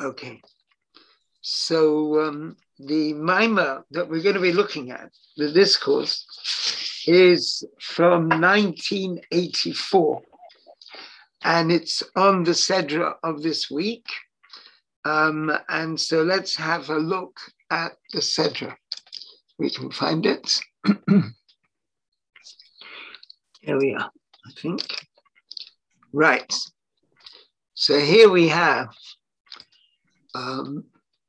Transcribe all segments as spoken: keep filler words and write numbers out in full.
Okay. So um, the Maimah that we're going to be looking at, the discourse, is from nineteen eighty-four. And it's on the Sedra of this week. Um, and so let's have a look at the Sedra. We can find it. Here we are, I think. Right. So here we have um,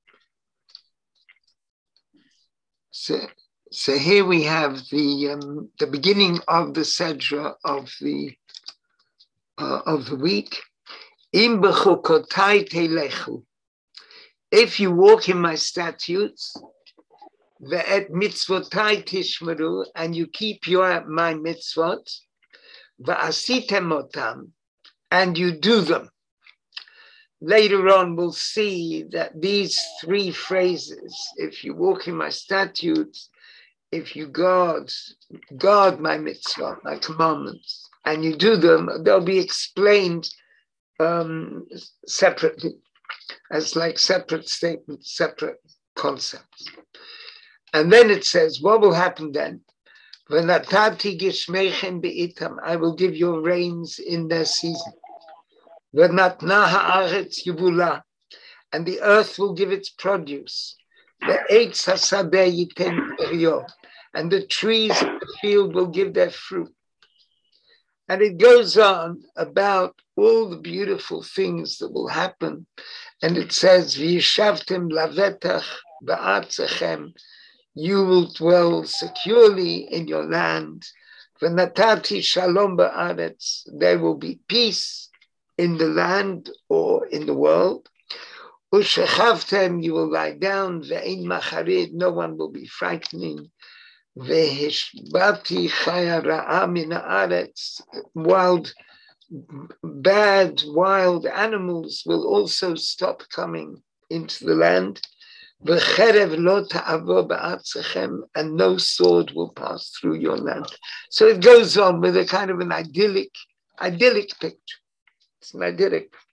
so, so here we have the um, the beginning of the Sedra of the uh, of the week. Im b'chukotai telechu. If you walk in my statutes, ve'et mitzvotai tishmeru, and you keep your my mitzvot, ve'asitem otam, and you do them. Later on, we'll see that these three phrases, if you walk in my statutes, if you guard, guard my mitzvah, my commandments, and you do them, they'll be explained um, separately, as like separate statements, separate concepts. And then it says, what will happen then? V'natati gishmeichem be'itam, I will give your rains in their season. V'natna ha'aretz yivula, and the earth will give its produce. Ve'etz hasadeh yiten peryo, and the trees of the field will give their fruit. And it goes on about all the beautiful things that will happen. And it says, V'yishavtem lavetach ba'atzechem, you will dwell securely in your land. V'natati shalom ba'aretz, there will be peace in the land or in the world. Ushechavtem, you will lie down. Ve'ein macharid, no one will be frightening. Vehishbati chaya ra'a min haaretz, wild, bad, wild animals will also stop coming into the land. V'cherev lo ta'avo ba'atzechem, and no sword will pass through your land. So it goes on with a kind of an idyllic, idyllic picture. It's an idyllic picture.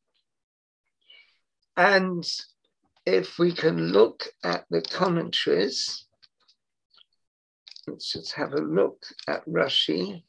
And if we can look at the commentaries, let's just have a look at Rashi.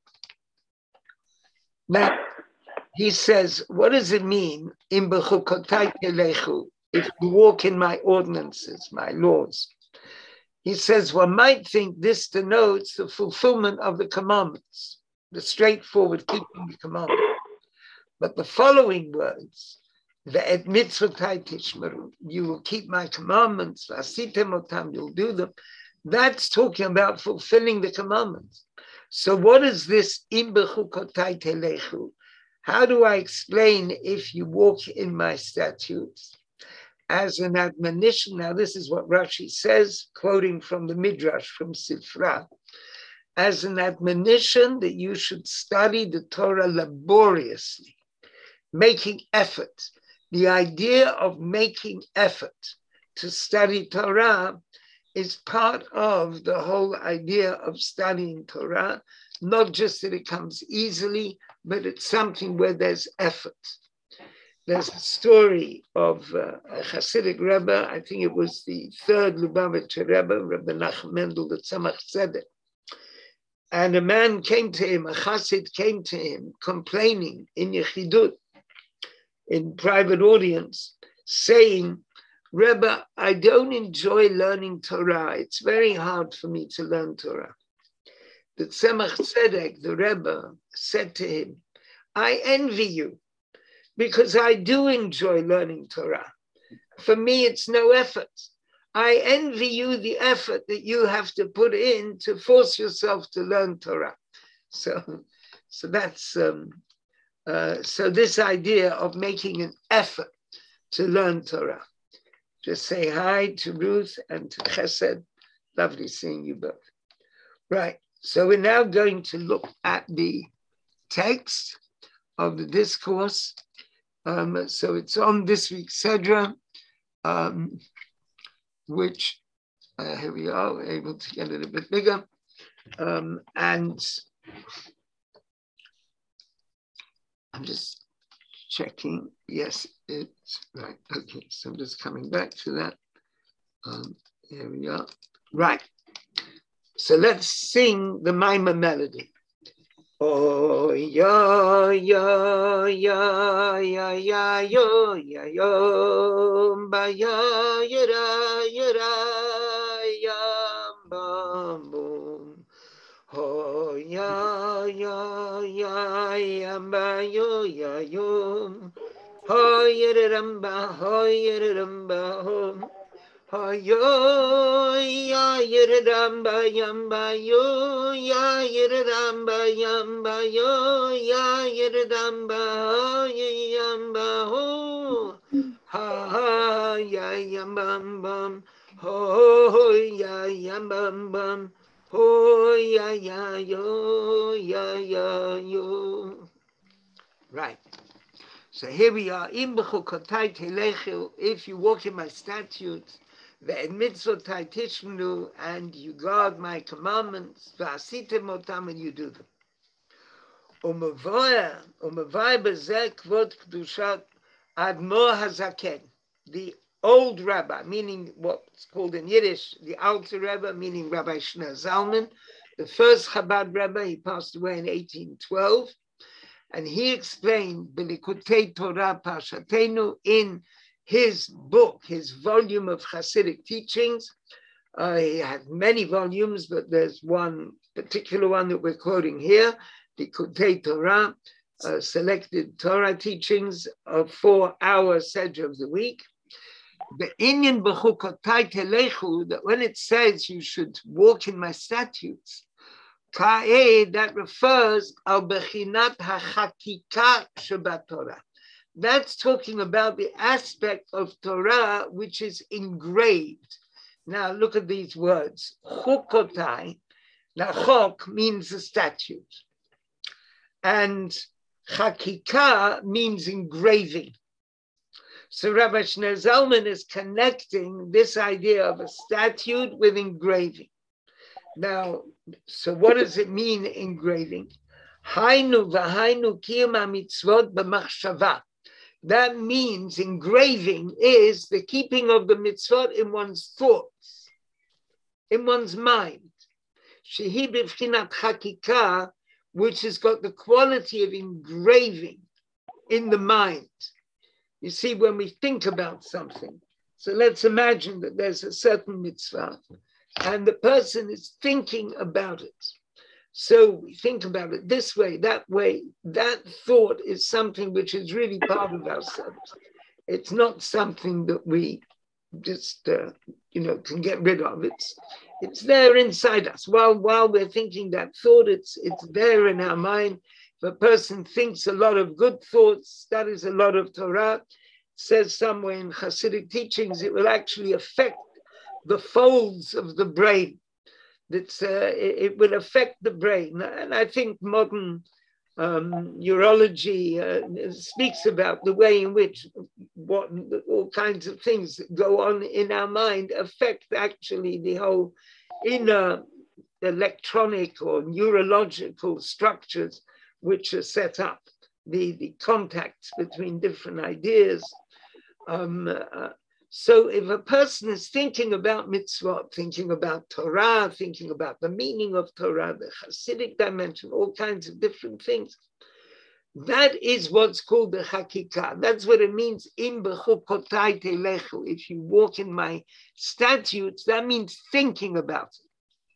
Now, he says, what does it mean? Im b'chukotai telechu, if you walk in my ordinances, my laws. He says, one might think this denotes the fulfillment of the commandments, the straightforward keeping the commandments. But the following words, ve'et mitzvotai tishmeru, you will keep my commandments, v'asitem otam, you'll do them. That's talking about fulfilling the commandments. So what is this im b'chukotai telechu? How do I explain if you walk in my statutes? As an admonition, now this is what Rashi says, quoting from the Midrash, from Sifra, as an admonition that you should study the Torah laboriously, making effort. The idea of making effort to study Torah is part of the whole idea of studying Torah, not just that it comes easily, but it's something where there's effort. There's a story of uh, a Hasidic Rebbe, I think it was the third Lubavitcher Rebbe, Rebbe Nachum Mendel, the Tzemach Tzedek. And a man came to him, a Chassid came to him, complaining in Yechidut, in private audience, saying, Rebbe, I don't enjoy learning Torah. It's very hard for me to learn Torah. The Tzemach Tzedek, the Rebbe, said to him, I envy you, because I do enjoy learning Torah. For me, it's no effort. I envy you the effort that you have to put in to force yourself to learn Torah. So, so that's um, uh, so this idea of making an effort to learn Torah. Just say hi to Ruth and to Chesed. Lovely seeing you both. Right. So we're now going to look at the text of the discourse. Um, so it's on this week's Sedra, um, which, uh, here we are, we're able to get it a bit bigger. Um, and I'm just checking. Yes, it's right. Okay, so I'm just coming back to that. Um, here we are. Right. So let's sing the Maimah melody. Oh ya ya ya ya ya yo ya yo ba ya ya ya ya bam boom. Oh ya ya ya ya ba yo ya yo. Oh ya ram ba ho ya ram ba ho. Yo ya yiradamba yamba yo ya yiradamba yamba yo ya yiradamba yamba ho ha ha ya yambam bam ho ya yambam bam ho ya ya yo ya ya yo. Right. So here we are. If you walk in my statutes, and you guard my commandments, and you do them. The old Rabbi, meaning what's called in Yiddish, the Alter Rebbe, meaning Rabbi Shneur Zalman, the first Chabad Rebbe, he passed away in eighteen twelve. And he explained B'Likutei Torah Pashatenu in his book, his volume of Hasidic teachings. Uh, he had many volumes, but there's one particular one that we're quoting here, B'Likutei Torah, uh, selected Torah teachings of four hour sedge of the week. The Inyan B'Chukotai Telechu, that when it says you should walk in my statutes, that refers al bechinat hachakika shebat Torah. That's talking about the aspect of Torah which is engraved. Now look at these words. Chukotai. Now chok means a statute, and chakika means engraving. So Rabbi Shneur Zalman is connecting this idea of a statute with engraving. Now, so what does it mean, engraving? Hainu v'hainu kiyum mitzvot b'machshava. That means engraving is the keeping of the mitzvot in one's thoughts, in one's mind. Shehi b'fchinat chakika, which has got the quality of engraving in the mind. You see, when we think about something, so let's imagine that there's a certain mitzvah, and the person is thinking about it. So we think about it this way, that way. That thought is something which is really part of ourselves. It's not something that we just, uh, you know, can get rid of. It's it's there inside us. While while we're thinking that thought, it's it's there in our mind. If a person thinks a lot of good thoughts, that is a lot of Torah. It says somewhere in Hasidic teachings, it will actually affect the folds of the brain. That's uh, it, it will affect the brain, and I think modern um, neurology uh, speaks about the way in which what all kinds of things that go on in our mind affect actually the whole inner electronic or neurological structures which are set up, the the contacts between different ideas. Um, uh, So if a person is thinking about mitzvot, thinking about Torah, thinking about the meaning of Torah, the Hasidic dimension, all kinds of different things, that is what's called the Chakikah. That's what it means, im bechukotai telechu. If you walk in my statutes, that means thinking about it.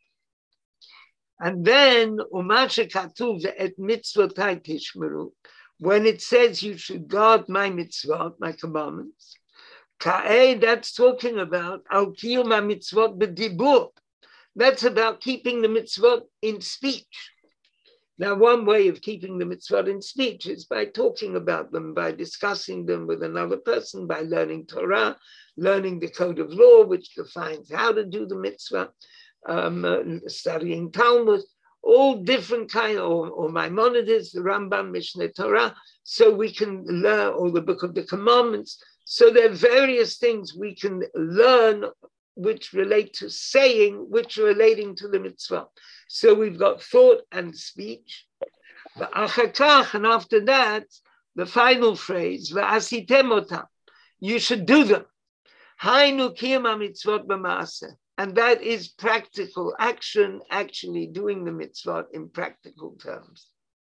And then, umashe katuv et mitzvotai tishmeru, when it says you should guard my mitzvot, my commandments, Ka'eh, that's talking about al kiyum mitzvot b'dibur. That's about keeping the mitzvot in speech. Now, one way of keeping the mitzvot in speech is by talking about them, by discussing them with another person, by learning Torah, learning the code of law, which defines how to do the mitzvah, um, uh, studying Talmud, all different kind, or, or Maimonides, the Rambam, Mishneh Torah, so we can learn, or the Book of the Commandments. So there are various things we can learn which relate to saying, which are relating to the mitzvah. So we've got thought and speech. And after that, the final phrase, v'asitem otam, you should do them. Hainu kiyum hamitzvot b'maaseh. And that is practical action, actually doing the mitzvot in practical terms.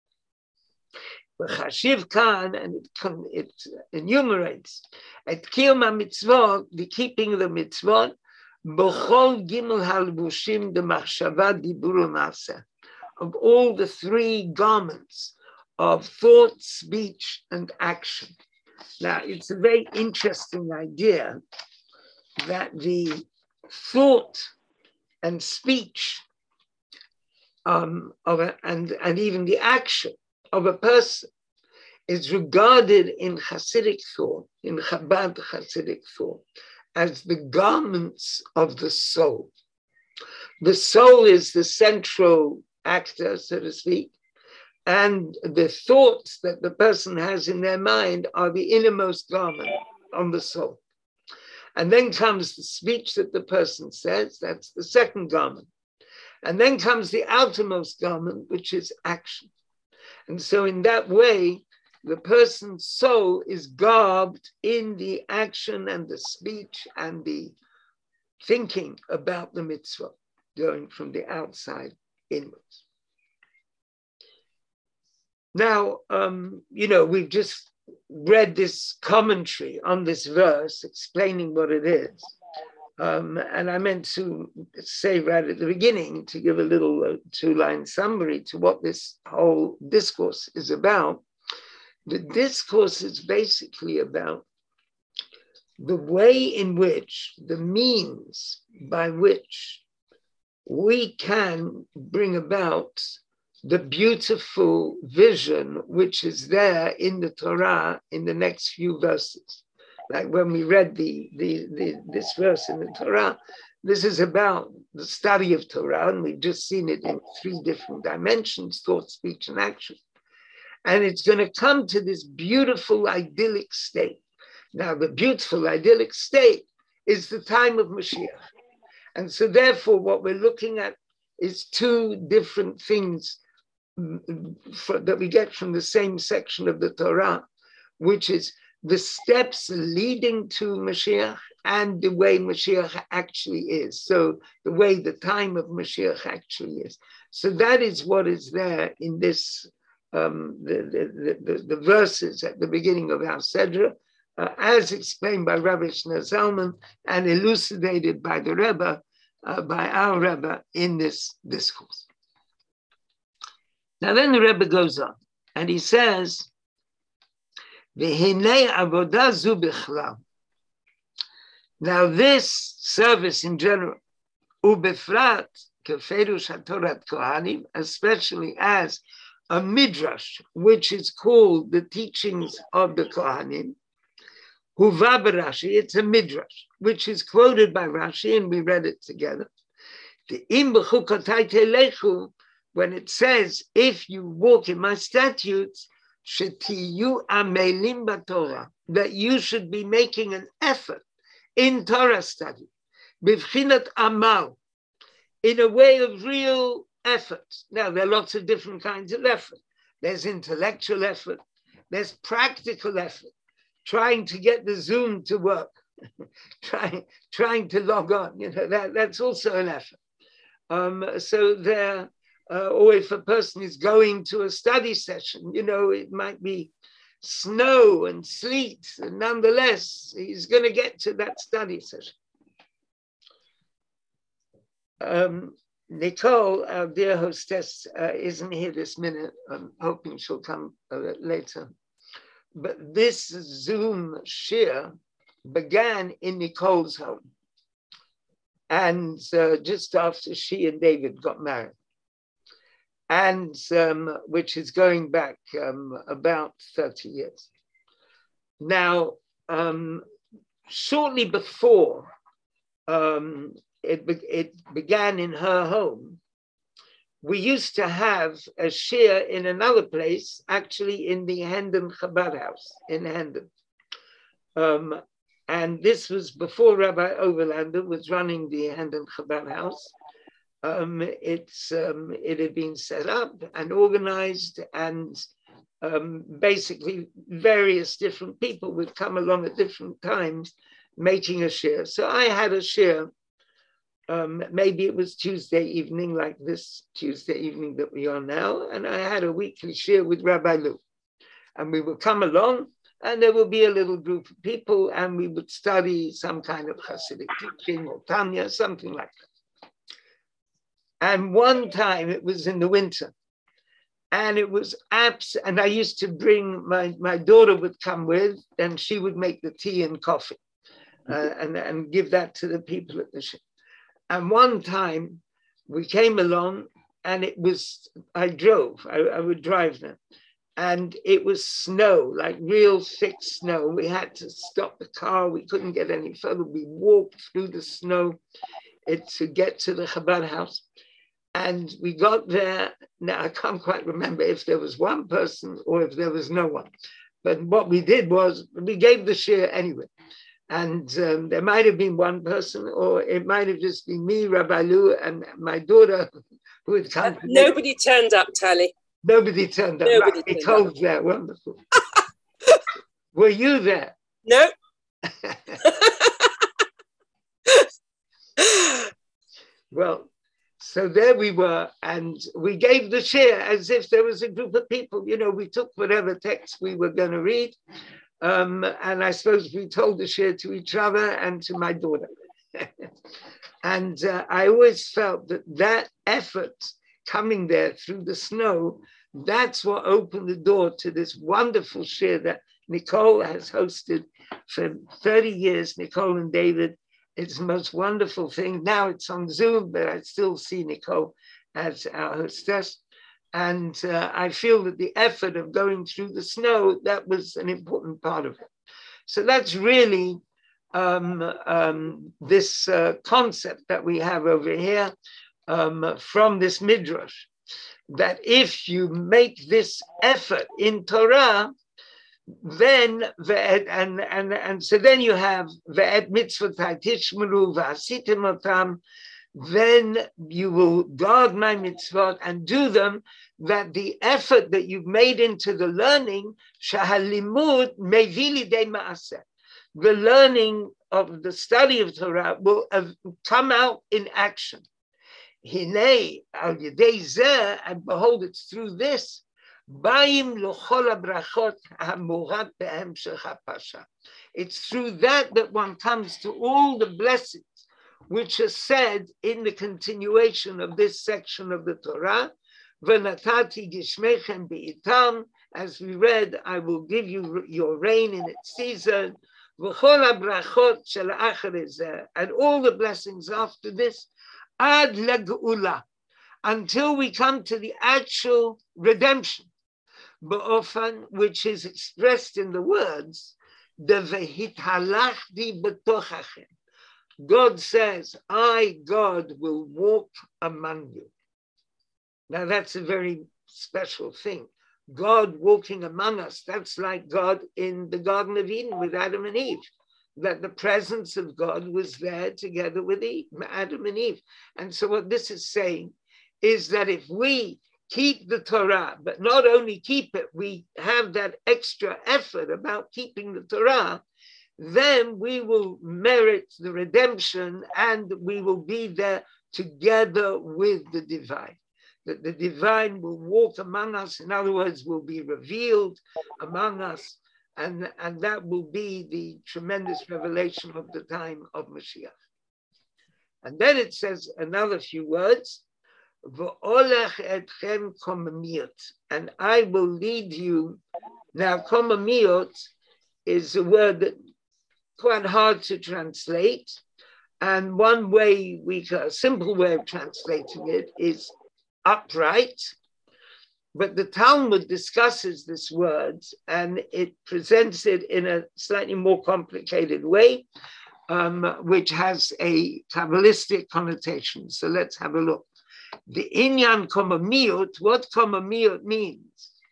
V'chashiv kan, and it, it enumerates, at kiyum hamitzvot, the keeping of the mitzvot, b'chol gimel halbushim demachshava dibur u'maaseh, of all the three garments of thought, speech, and action. Now, it's a very interesting idea that the thought and speech um, of a, and, and even the action of a person is regarded in Hasidic thought, in Chabad Hasidic thought, as the garments of the soul. The soul is the central actor, so to speak, and the thoughts that the person has in their mind are the innermost garment on the soul. And then comes the speech that the person says, that's the second garment. And then comes the outermost garment, which is action. And so in that way, the person's soul is garbed in the action and the speech and the thinking about the mitzvah, going from the outside inwards. Now, um, you know, we've just read this commentary on this verse explaining what it is. Um, and I meant to say right at the beginning to give a little uh, two-line summary to what this whole discourse is about. The discourse is basically about the way in which, the means by which we can bring about the beautiful vision which is there in the Torah in the next few verses. Like when we read the, the, the this verse in the Torah, this is about the study of Torah, and we've just seen it in three different dimensions: thought, speech, and action. And it's going to come to this beautiful idyllic state. Now, the beautiful idyllic state is the time of Mashiach. And so therefore, what we're looking at is two different things for, that we get from the same section of the Torah, which is the steps leading to Mashiach and the way Mashiach actually is. So the way the time of Mashiach actually is. So that is what is there in this, um, the, the, the, the verses at the beginning of our Sedra, uh, as explained by Rabbi Shneur Zalman and elucidated by the Rebbe, uh, by our Rebbe in this discourse. Now then the Rebbe goes on and he says, V'hinei avodah zu bichlal. Now this service in general, ubefrat keferush hatorat kohanim, especially as a midrash, which is called the teachings of the kohanim, huva b'Rashi, it's a midrash, which is quoted by Rashi, and we read it together. The im b'chukotai telechu, when it says, if you walk in my statutes, shetiyu amelim b'Torah, that you should be making an effort in Torah study, b'vchinat amal, in a way of real effort. Now, there are lots of different kinds of effort. There's intellectual effort, there's practical effort, trying to get the Zoom to work, trying, trying to log on, you know, that, that's also an effort. Um, so there, Uh, or if a person is going to a study session, you know, it might be snow and sleet, and nonetheless, he's going to get to that study session. Um, Nicole, our dear hostess, uh, isn't here this minute. I'm hoping she'll come uh, later. But this Zoom shir began in Nicole's home, and uh, just after she and David got married. And um, which is going back um, about thirty years. Now, um, shortly before um, it, be it began in her home, we used to have a shir in another place, actually in the Hendon Chabad house in Hendon. Um, and this was before Rabbi Overlander was running the Hendon Chabad house. Um, it's, um, it had been set up and organized, and um, basically various different people would come along at different times making a share. So I had a share. Um, maybe it was Tuesday evening, like this Tuesday evening that we are now, and I had a weekly share with Rabbi Lou. And we would come along, and there would be a little group of people, and we would study some kind of Hasidic teaching or Tanya, something like that. And one time, it was in the winter, and it was abs. And I used to bring my my daughter would come with, and she would make the tea and coffee, uh, and and give that to the people at the shul. And one time we came along and it was, I drove, I, I would drive them. And it was snow, like real thick snow. We had to stop the car. We couldn't get any further. We walked through the snow it, to get to the Chabad house. And we got there. Now, I can't quite remember if there was one person or if there was no one. But what we did was we gave the share anyway. And um, there might have been one person, or it might have just been me, Rabbi Lou, and my daughter who had come. Uh, nobody turned up, Tali. Nobody turned up. Nobody right. turned Nicole's up. there. Wonderful. Were you there? No. Well, so there we were, and we gave the share as if there was a group of people. You know, we took whatever text we were going to read. Um, and I suppose we told the share to each other and to my daughter. And uh, I always felt that that effort coming there through the snow, that's what opened the door to this wonderful share that Nicole has hosted for thirty years, Nicole and David. It's the most wonderful thing. Now it's on Zoom, but I still see Nicole as our hostess. And uh, I feel that the effort of going through the snow, that was an important part of it. So that's really um, um, this uh, concept that we have over here um, from this Midrash, that if you make this effort in Torah, then, and, and, and so then you have Ve'et mitzvot tishmeru v'asitim otam, then you will guard my mitzvot and do them, that the effort that you've made into the learning, shahalimud mevi lidei ma'aseh, the learning of the study of Torah will have come out in action. Hinei al yedei zeh, and behold, it's through this. Baim lochol habrachot hamurat be'hemshech hapasha. It's through that that one comes to all the blessings which is said in the continuation of this section of the Torah. V'natati gishmechem be'itam, as we read, I will give you your rain in its season. V'chol habrachot shel acharei zeh, and all the blessings after this, ad legeula, until we come to the actual redemption, ba'ofan, which is expressed in the words, the v'hithalachdi b'tochachem. God says, I, God, will walk among you. Now that's a very special thing. God walking among us, that's like God in the Garden of Eden with Adam and Eve, that the presence of God was there together with Eve, Adam and Eve. And so what this is saying is that if we keep the Torah, but not only keep it, we have that extra effort about keeping the Torah, then we will merit the redemption and we will be there together with the divine. That the divine will walk among us, in other words, will be revealed among us, and, and that will be the tremendous revelation of the time of Mashiach. And then it says another few words, V'olech etchem komamiot, and I will lead you. Now, komamiot is a word that quite hard to translate. And one way, we a simple way of translating it is upright. But the Talmud discusses this word and it presents it in a slightly more complicated way, um, which has a Kabbalistic connotation. So let's have a look. The inyan komamiut, what komamiut means?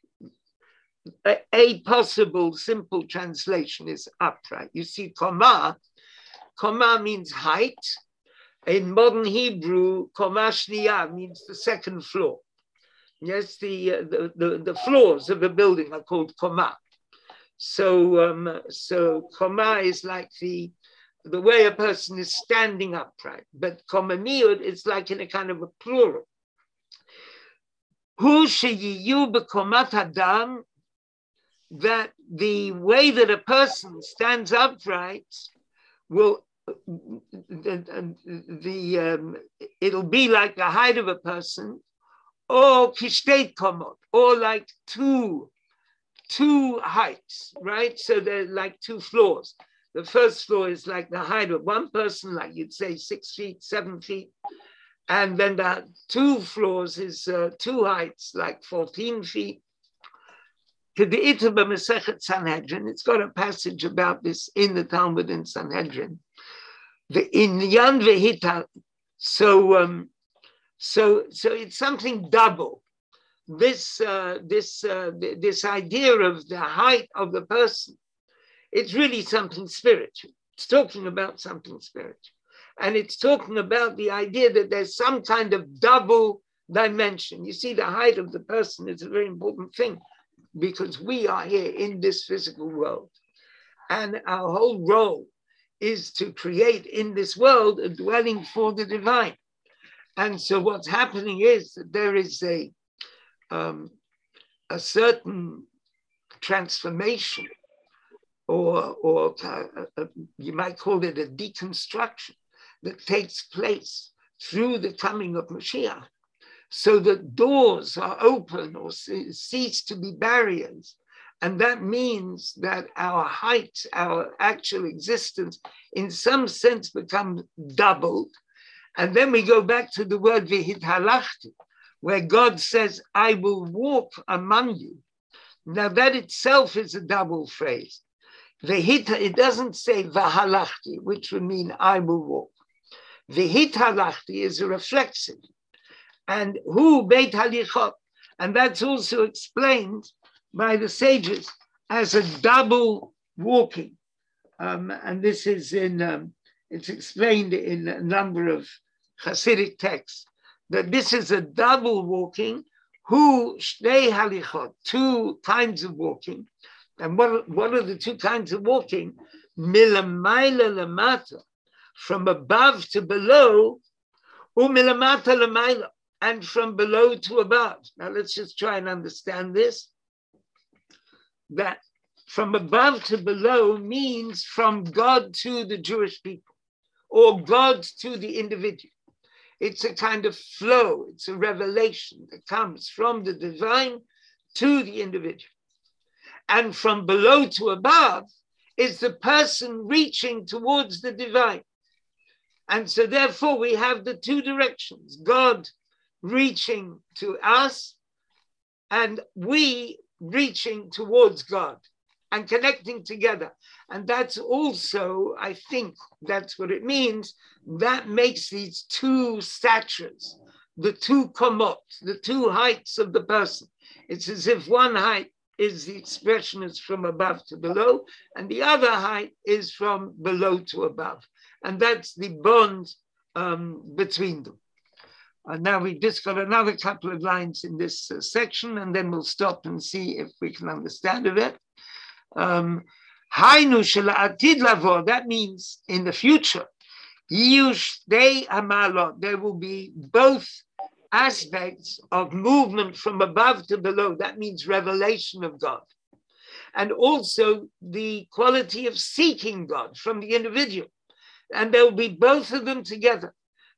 A, a possible simple translation is upright. You see, koma, koma means height. In modern Hebrew, koma shniya means the second floor. Yes, the, uh, the, the, the floors of a building are called koma. So, um, so koma is like the, the way a person is standing upright, but komamiyud is like in a kind of a plural. Hu sheyiyu b'komat hadam, that the way that a person stands upright will, the, the um, it'll be like the height of a person, or kishteit komot, or like two, two heights, right? So they're like two floors. The first floor is like the height of one person, like you'd say six feet, seven feet. And then the two floors is uh, two heights, like fourteen feet. It's got a passage about this in the Talmud in Sanhedrin. The inyan vehita. So, um, so, so it's something double. This, uh, this, uh, this idea of the height of the person, it's really something spiritual. It's talking about something spiritual. And it's talking about the idea that there's some kind of double dimension. You see, the height of the person is a very important thing because we are here in this physical world. And our whole role is to create in this world a dwelling for the divine. And so what's happening is that there is a, um, a certain transformation, or, or uh, uh, you might call it a deconstruction, that takes place through the coming of Mashiach. So that doors are open or cease to be barriers. And that means that our height, our actual existence, in some sense becomes doubled. And then we go back to the word v'hithalachti, where God says, I will walk among you. Now that itself is a double phrase. V'hita, it doesn't say v'halachti, which would mean I will walk. V'hithalachti is a reflexive. And who Beit Halichot, and that's also explained by the sages as a double walking. Um, and this is in, um, it's explained in a number of Hasidic texts, that this is a double walking, who Shnei Halichot, two kinds of walking. And what, what are the two kinds of walking? Milamayla lamata, from above to below, umilamata lamayla, and from below to above. Now let's just try and understand this. That from above to below means from God to the Jewish people, or God to the individual. It's a kind of flow, it's a revelation that comes from the divine to the individual. And from below to above is the person reaching towards the divine. And so therefore we have the two directions, God reaching to us and we reaching towards God and connecting together. And that's also, I think that's what it means, that makes these two statures, the two komot, the two heights of the person. It's as if one height is the expression is from above to below, and the other height is from below to above. And that's the bond um, between them. And now we've just got another couple of lines in this uh, section, and then we'll stop and see if we can understand of it. Um, that means in the future, there will be both aspects of movement from above to below. That means revelation of God. And also the quality of seeking God from the individual. And there will be both of them together.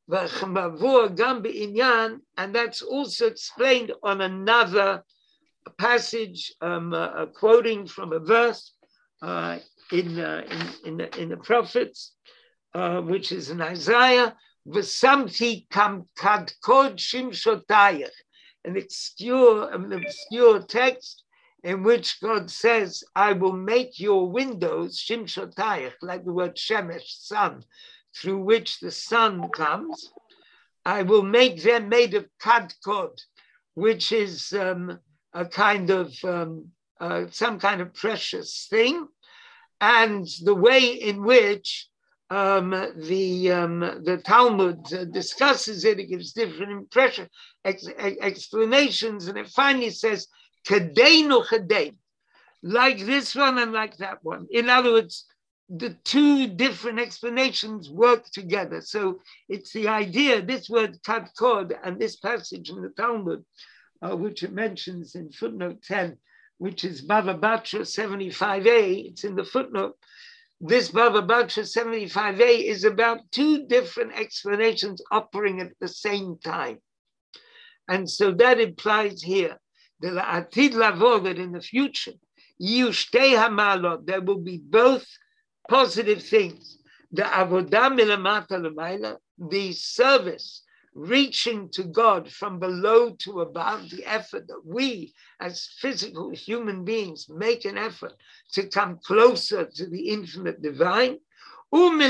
And that's also explained on another passage, um, uh, quoting from a verse uh, in, uh, in, in, the, in the prophets, uh, which is in Isaiah, V'samti kam kad kod shimshotayach, an obscure, an obscure text in which God says, I will make your windows shimshotayach, like the word shemesh, sun, through which the sun comes. I will make them made of kadkod, which is um, a kind of, um, uh, some kind of precious thing. And the way in which um, the um, the Talmud uh, discusses it. It gives different impression, ex, ex, explanations, and it finally says "kadeinu kadein," like this one and like that one. In other words, the two different explanations work together. So it's the idea. This word "kadkod" and this passage in the Talmud, uh, which it mentions in footnote ten, which is Bava Batra seventy-five a. It's in the footnote. This Bava Batra seventy-five a is about two different explanations operating at the same time. And so that implies here that Atid Lavo, that in the future, Yushtei Hamalot, there will be both positive things. The Avodah Milamata Lamaila, the service reaching to God from below to above, the effort that we as physical human beings make an effort to come closer to the infinite divine, and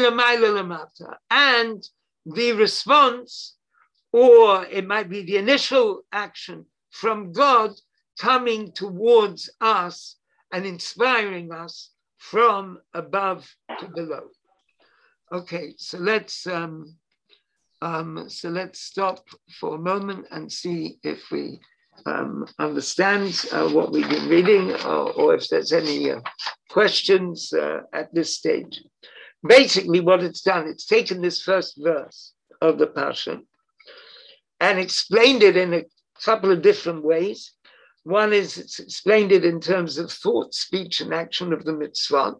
the response, or it might be the initial action from God coming towards us and inspiring us from above to below. Okay, so let's um, Um, so let's stop for a moment and see if we um, understand uh, what we've been reading, or, or if there's any uh, questions uh, at this stage. Basically, what it's done, it's taken this first verse of the Pasha and explained it in a couple of different ways. One is it's explained it in terms of thought, speech, and action of the mitzvah.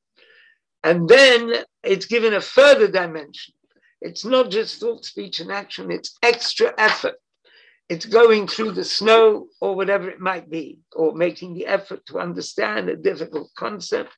And then it's given a further dimension. It's not just thought, speech, and action, it's extra effort. It's going through the snow or whatever it might be, or making the effort to understand a difficult concept.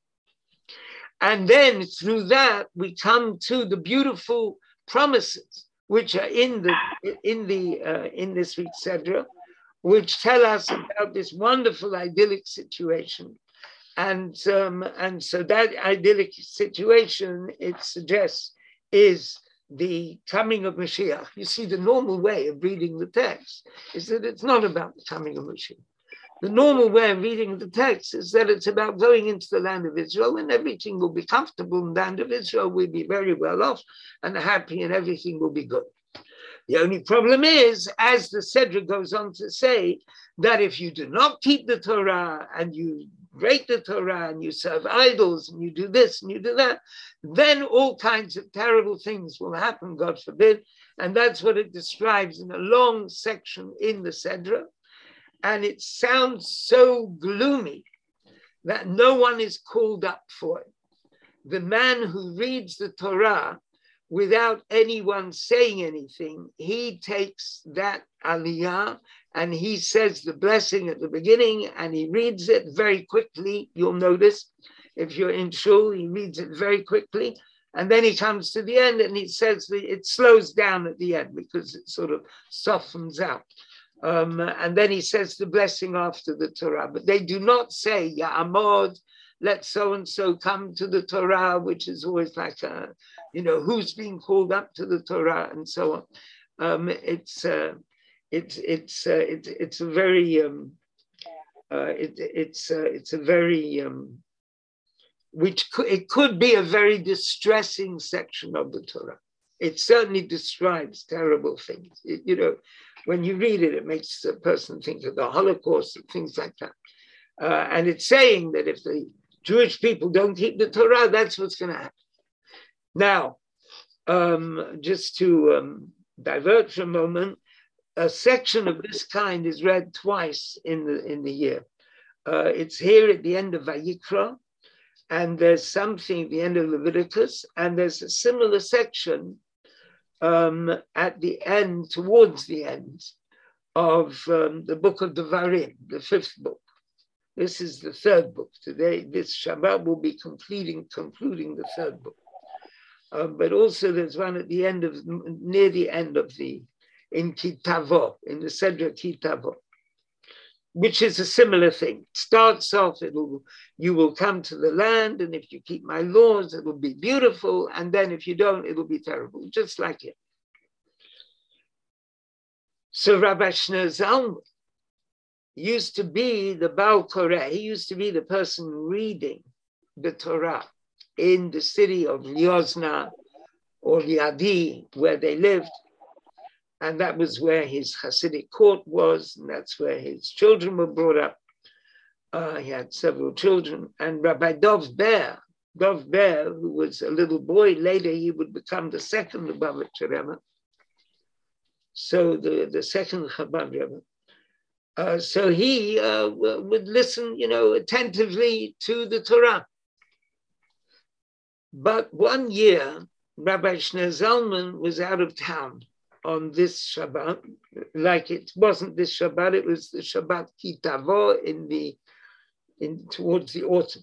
And then through that, we come to the beautiful promises, which are in the in the uh, in this week's Sedra, which tell us about this wonderful idyllic situation. And, um, and so that idyllic situation, it suggests, is the coming of Mashiach. You see, the normal way of reading the text is that it's not about the coming of Mashiach. The normal way of reading the text is that it's about going into the land of Israel, and everything will be comfortable in the land of Israel. We'll be very well off and happy, and everything will be good. The only problem is, as the Sedra goes on to say, that if you do not keep the Torah and you break the Torah and you serve idols and you do this and you do that, then all kinds of terrible things will happen, God forbid. And that's what it describes in a long section in the Sedra. And it sounds so gloomy that no one is called up for it. The man who reads the Torah without anyone saying anything, he takes that aliyah and he says the blessing at the beginning and he reads it very quickly. You'll notice if you're in shul, he reads it very quickly. And then he comes to the end and he says that it slows down at the end because it sort of softens out. Um, and then he says the blessing after the Torah. But they do not say, Ya'amod, let so-and-so come to the Torah, which is always like, a, you know, who's being called up to the Torah and so on. Um, it's, uh, it's, it's, uh, it's, it's a very, um, uh, it, it's, uh, it's a very, um, which could, it could be a very distressing section of the Torah. It certainly describes terrible things. It, you know, when you read it, it makes a person think of the Holocaust and things like that. Uh, and it's saying that if the Jewish people don't keep the Torah, that's what's going to happen. Now, um, just to um, divert for a moment, a section of this kind is read twice in the in the year. Uh, it's here at the end of Vayikra, and there's something at the end of Leviticus, and there's a similar section um, at the end, towards the end of um, the book of Devarim, the fifth book. This is the third book. Today, this Shabbat will be completing, concluding the third book. Uh, but also there's one at the end of, near the end of the, in Kitavo, in the Sedra Kitavo, which is a similar thing. It starts off, it'll, you will come to the land, and if you keep my laws, it'll be beautiful, and then if you don't, it'll be terrible, just like it. So Rabbi Shneur Zalman used to be the Baal Koreh. He used to be the person reading the Torah in the city of Liozna or Liadi, where they lived. And that was where his Hasidic court was, and that's where his children were brought up. Uh, he had several children. And Rabbi Dov Ber, Dov Ber, who was a little boy, later he would become the second Lubavitcher Rebbe. So the, the second Chabad Rebbe. Uh, so he uh, w- would listen, you know, attentively to the Torah. But one year, Rabbi Shneur Zalman was out of town on this Shabbat, like it wasn't this Shabbat, it was the Shabbat Ki Tavo in the in towards the autumn.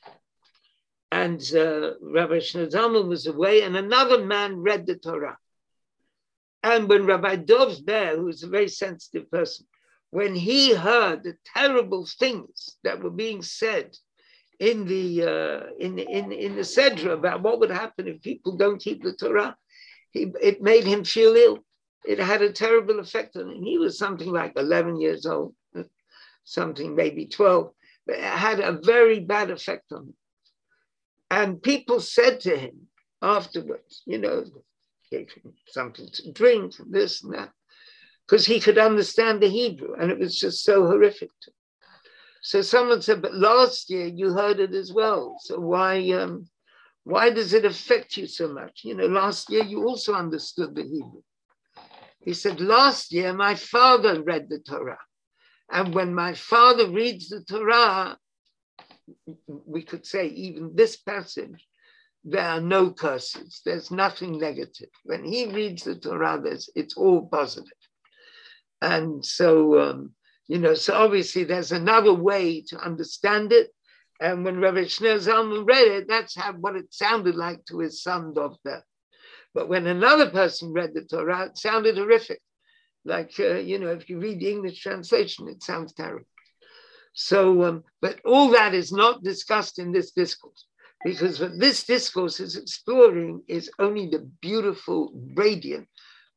And uh, Rabbi Shneur Zalman was away, and another man read the Torah. And when Rabbi Dov Ber, who was a very sensitive person, when he heard the terrible things that were being said in the uh, in in in the Sedra about what would happen if people don't keep the Torah, he, it made him feel ill. It had a terrible effect on him. He was something like eleven years old, something maybe twelve. But it had a very bad effect on him. And people said to him afterwards, you know, gave him something to drink, this and that, because he could understand the Hebrew, and it was just so horrific to him. So someone said, but last year you heard it as well. So why um, why does it affect you so much? You know, last year you also understood the Hebrew. He said, last year my father read the Torah. And when my father reads the Torah, we could say even this passage, there are no curses. There's nothing negative. When he reads the Torah, there's, it's all positive. And so, um, you know, so obviously there's another way to understand it. And when Rabbi Shneur Zalman read it, that's how, what it sounded like to his son Dov Ber. But when another person read the Torah, it sounded horrific. Like, uh, you know, if you read the English translation, it sounds terrible. So, um, but all that is not discussed in this discourse, because what this discourse is exploring is only the beautiful, radiant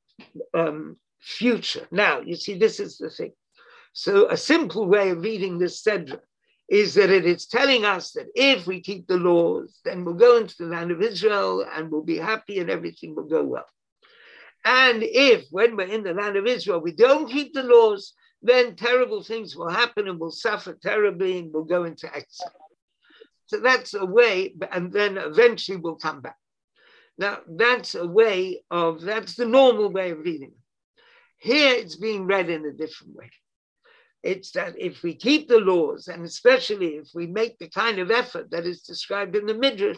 um, future. Now, you see, this is the thing. So a simple way of reading this Sedra is that it is telling us that if we keep the laws, then we'll go into the land of Israel and we'll be happy and everything will go well. And if, when we're in the land of Israel, we don't keep the laws, then terrible things will happen and we'll suffer terribly and we'll go into exile. So that's a way, and then eventually we'll come back. Now, that's a way of, that's the normal way of reading it. Here it's being read in a different way. It's that if we keep the laws, and especially if we make the kind of effort that is described in the Midrash,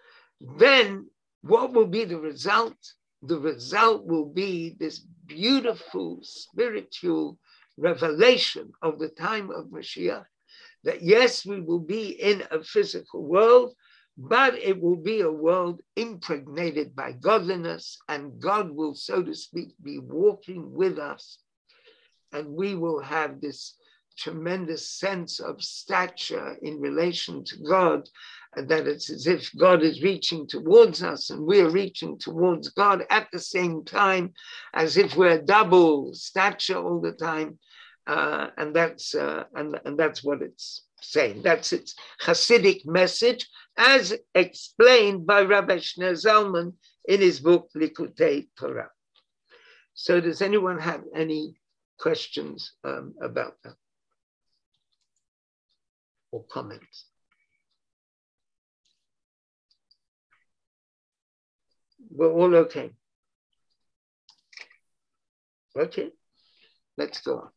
then what will be the result? The result will be this beautiful spiritual revelation of the time of Mashiach, that yes, we will be in a physical world, but it will be a world impregnated by godliness, and God will, so to speak, be walking with us. And we will have this tremendous sense of stature in relation to God, and that it's as if God is reaching towards us and we're reaching towards God at the same time, as if we're double stature all the time. Uh, and that's uh, and, and that's what it's saying. That's its Hasidic message, as explained by Rabbi Shneur Zalman in his book Likutei Torah. So, does anyone have any questions um, about that or comments? We're all okay. Okay, let's go on.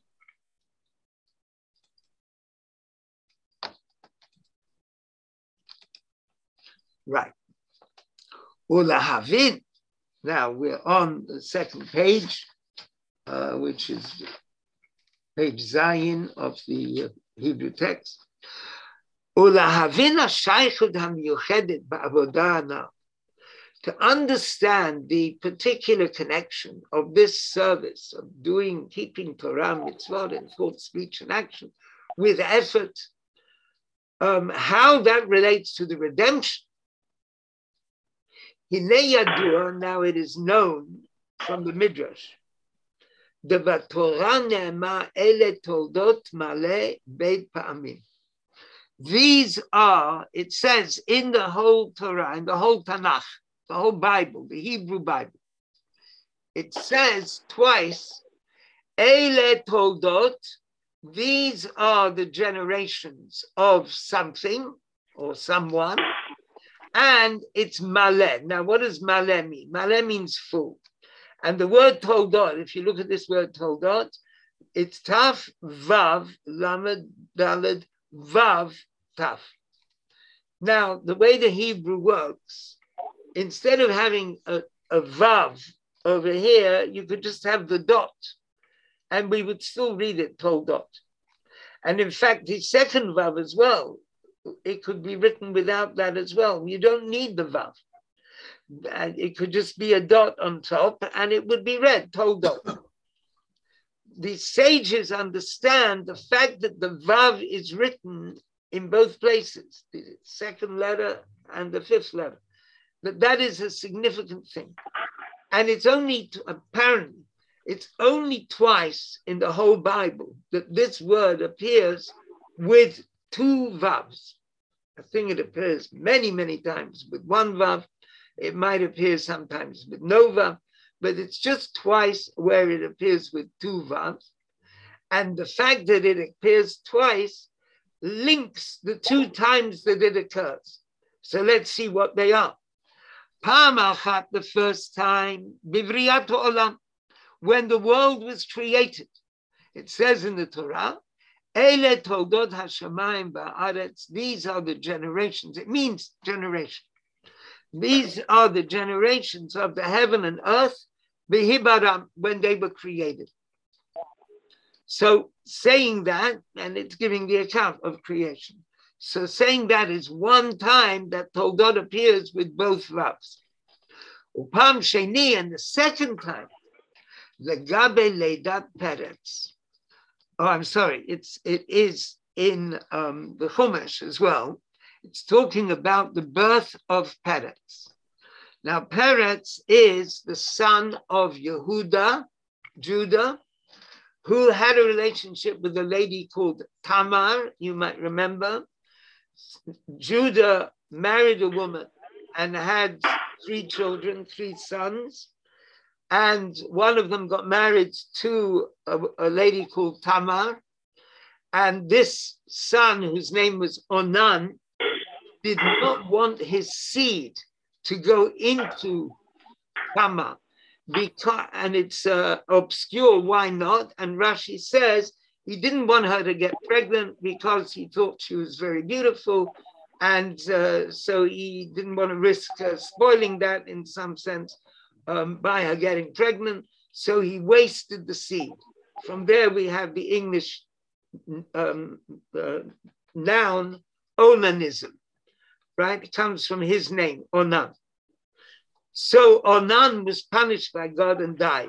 Right. Ulahavin. Now we're on the second page, uh, which is page Zayin of the uh, Hebrew text. Ulahavin hashaychut hamiyuchedet ba'avodah now. To understand the particular connection of this service of doing, keeping Torah, mitzvot, and thought, speech, and action with effort, um, how that relates to the redemption. Hinei yadua, now it is known from the Midrash, the Torah ne'ema ele toldot male beit pa'amim, These are, it says in the whole Torah, in the whole Tanakh, the whole Bible, the Hebrew Bible, it says twice, Eile Toldot, these are the generations of something or someone, and it's Maleh. Now, what does Maleh mean? Maleh means full. And the word Toldot, if you look at this word Toldot, it's Taf, Vav, Lamed, Daled, Vav, Taf. Now, the way the Hebrew works, instead of having a, a Vav over here, you could just have the dot, and we would still read it Toldot. And in fact, the second Vav as well, it could be written without that as well. You don't need the Vav. And it could just be a dot on top, and it would be read Toldot. The sages understand the fact that the Vav is written in both places, the second letter and the fifth letter, that that is a significant thing. And it's only, apparently, it's only twice in the whole Bible that this word appears with two Vavs. I think it appears many, many times with one Vav. It might appear sometimes with no Vav, but it's just twice where it appears with two Vavs. And the fact that it appears twice links the two times that it occurs. So let's see what they are. Pam achat, the first time, Bivriyat Olam, when the world was created. It says in the Torah, Eile Toldot Hashamayim Ba'aretz, these are the generations. It means generation. These are the generations of the heaven and earth, Behibaram, when they were created. So saying that, and it's giving the account of creation. So saying that is one time that Toldot appears with both Vavs. Upam Sheni, and the second time, Legabe Leidat Peretz. Oh, I'm sorry, it's, it is in um, the Chumash as well. It's talking about the birth of Peretz. Now, Peretz is the son of Yehuda, Judah, who had a relationship with a lady called Tamar, you might remember. Judah married a woman and had three children, three sons. And one of them got married to a, a lady called Tamar. And this son, whose name was Onan, did not want his seed to go into Tamar. Because, and it's uh, obscure, why not? And Rashi says he didn't want her to get pregnant because he thought she was very beautiful. And uh, so he didn't want to risk uh, spoiling that in some sense um, by her getting pregnant. So he wasted the seed. From there, we have the English um, uh, noun, onanism, right? It comes from his name, Onan. So Onan was punished by God and died.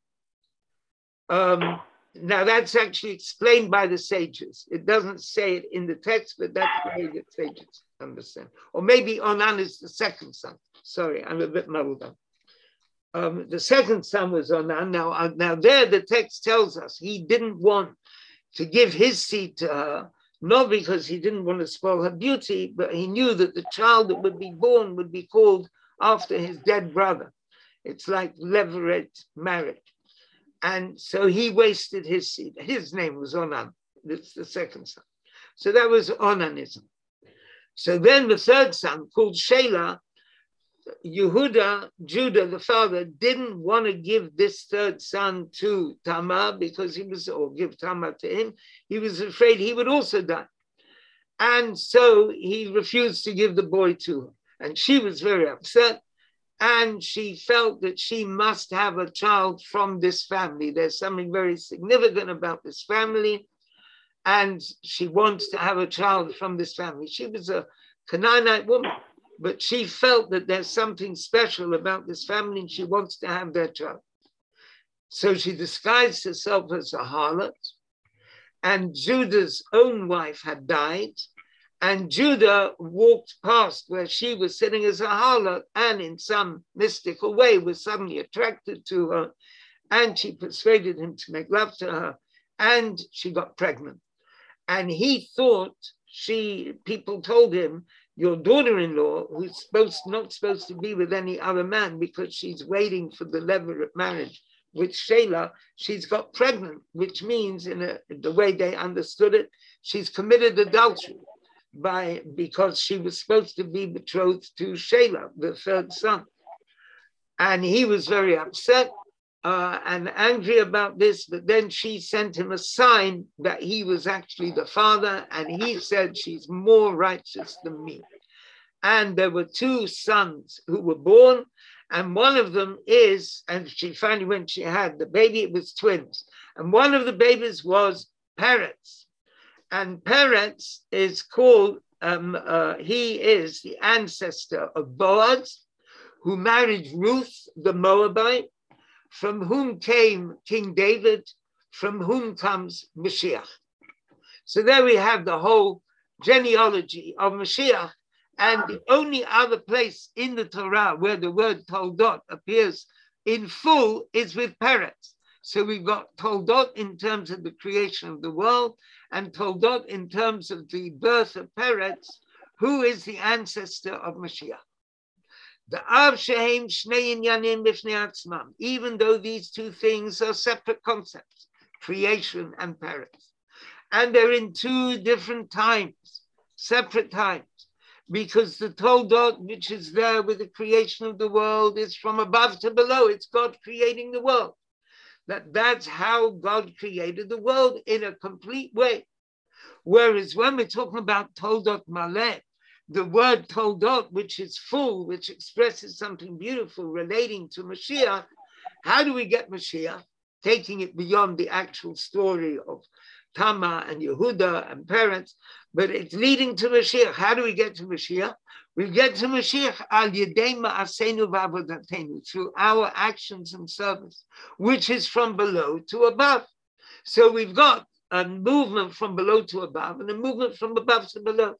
Um, now that's actually explained by the sages. It doesn't say it in the text, but that's the way the sages understand. Or maybe Onan is the second son. Sorry, I'm a bit muddled up. Um, the second son was Onan. Now, uh, now there the text tells us he didn't want to give his seed to her, not because he didn't want to spoil her beauty, but he knew that the child that would be born would be called after his dead brother. It's like levirate marriage. And so he wasted his seed. His name was Onan. That's the second son. So that was Onanism. So then the third son, called Shelah, Yehuda, Judah, the father, didn't want to give this third son to Tamar because he was, or give Tamar to him. He was afraid he would also die. And so he refused to give the boy to her. And she was very upset. And she felt that she must have a child from this family. There's something very significant about this family. And she wants to have a child from this family. She was a Canaanite woman, but she felt that there's something special about this family and she wants to have that child. So she disguised herself as a harlot. And Judah's own wife had died. And Judah walked past where she was sitting as a harlot and in some mystical way was suddenly attracted to her. And she persuaded him to make love to her. And she got pregnant. And he thought she, people told him, your daughter-in-law, who's supposed not supposed to be with any other man because she's waiting for the levirate marriage with Sheila, she's got pregnant, which means, in a, the way they understood it, she's committed adultery by because she was supposed to be betrothed to Sheila, the third son. And he was very upset uh, and angry about this, but then she sent him a sign that he was actually the father, and he said, she's more righteous than me. And there were two sons who were born, and one of them is, and she finally, when she had the baby, it was twins. And one of the babies was Peretz. And Peretz is called, um, uh, he is the ancestor of Boaz, who married Ruth the Moabite, from whom came King David, from whom comes Mashiach. So there we have the whole genealogy of Mashiach. And the only other place in the Torah where the word Toldot appears in full is with Peretz. So we've got Toldot in terms of the creation of the world, and Toldot in terms of the birth of Peretz, who is the ancestor of Mashiach. The Av Shehem Shnei Inyanim B'Fnei Atzmam, even though these two things are separate concepts, creation and Peretz. And they're in two different times, separate times, because the Toldot, which is there with the creation of the world, is from above to below. It's God creating the world. That, that's how God created the world in a complete way. Whereas when we're talking about Toldot Maleh, the word Toldot, which is full, which expresses something beautiful relating to Mashiach, how do we get Mashiach? Taking it beyond the actual story of Tamar and Yehuda and parents, but it's leading to Mashiach. How do we get to Mashiach? We get to Mashiach al yedei ma'asenu v'avodatenu, through our actions and service, which is from below to above. So we've got a movement from below to above and a movement from above to below.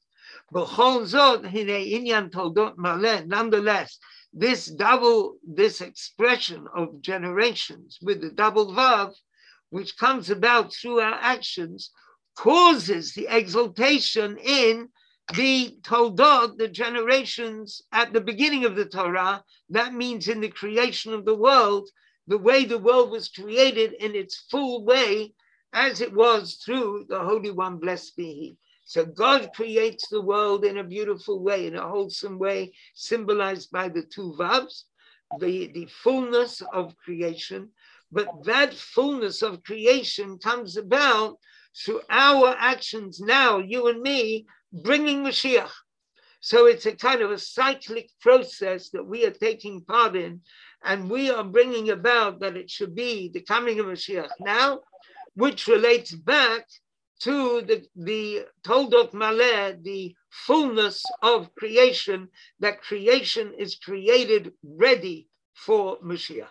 Nonetheless, this double, this expression of generations with the double vav, which comes about through our actions, causes the exaltation in the Toldot, the generations at the beginning of the Torah. That means in the creation of the world, the way the world was created in its full way, as it was through the Holy One, blessed be He. So God creates the world in a beautiful way, in a wholesome way, symbolized by the two vavs, the, the fullness of creation. But that fullness of creation comes about through our actions now, you and me, bringing Mashiach. So it's a kind of a cyclic process that we are taking part in, and we are bringing about that it should be the coming of Mashiach now, which relates back to the, the Toldot Maleh, the fullness of creation, that creation is created ready for Mashiach.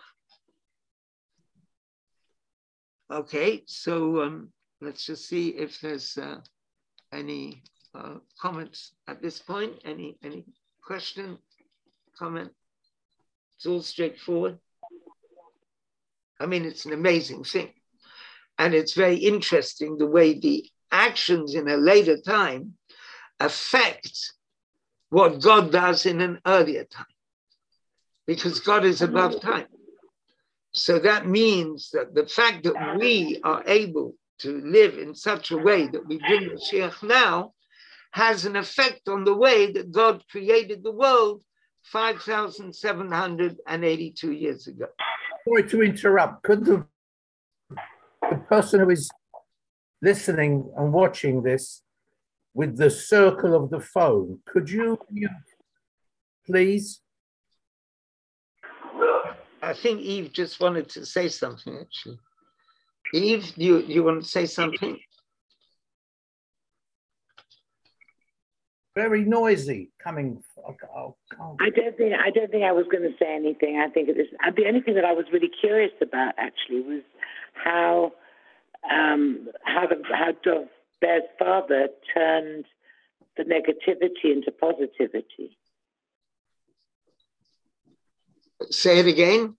Okay, so um, let's just see if there's uh, any uh, comments at this point. Any any question, comment? It's all straightforward. I mean, it's an amazing thing. And it's very interesting the way the actions in a later time affect what God does in an earlier time, because God is above time. So that means that the fact that we are able to live in such a way that we bring Mashiach now has an effect on the way that God created the world five thousand seven hundred eighty-two years ago. Sorry to interrupt. Could the, the person who is listening and watching this with the circle of the phone, could you mute, please? I think Eve just wanted to say something, actually. Eve, you, you want to say something? Very noisy coming. Oh, oh, oh. I don't think I don't think I was going to say anything. I think it is. The only thing that I was really curious about actually was how um, how the, how Bear's father turned the negativity into positivity. Say it again.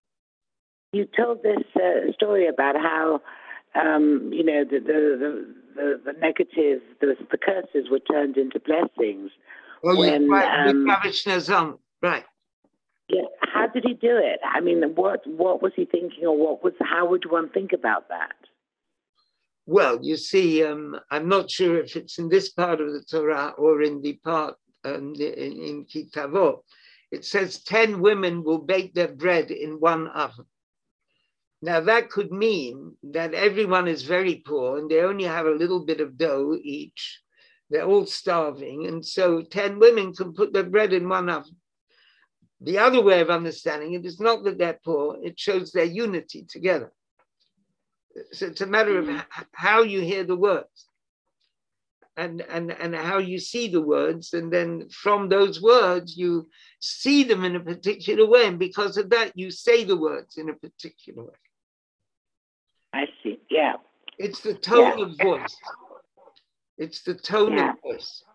You told this uh, story about how um, you know the, the the the, the negative, the, the curses were turned into blessings. Oh, when, right. Um, right. Yeah. How did he do it? I mean, what what was he thinking, or what was? How would one think about that? Well, you see, um, I'm not sure if it's in this part of the Torah or in the part um, in, in Kitavot. It says ten women will bake their bread in one oven. Now that could mean that everyone is very poor and they only have a little bit of dough each. They're all starving. And so ten women can put their bread in one oven. The other way of understanding it is not that they're poor, it shows their unity together. So it's a matter of how you hear the words and, and, and how you see the words. And then from those words, you see them in a particular way. And because of that, you say the words in a particular way. I see, yeah. It's the tone yeah. of voice. It's the tone yeah. of voice.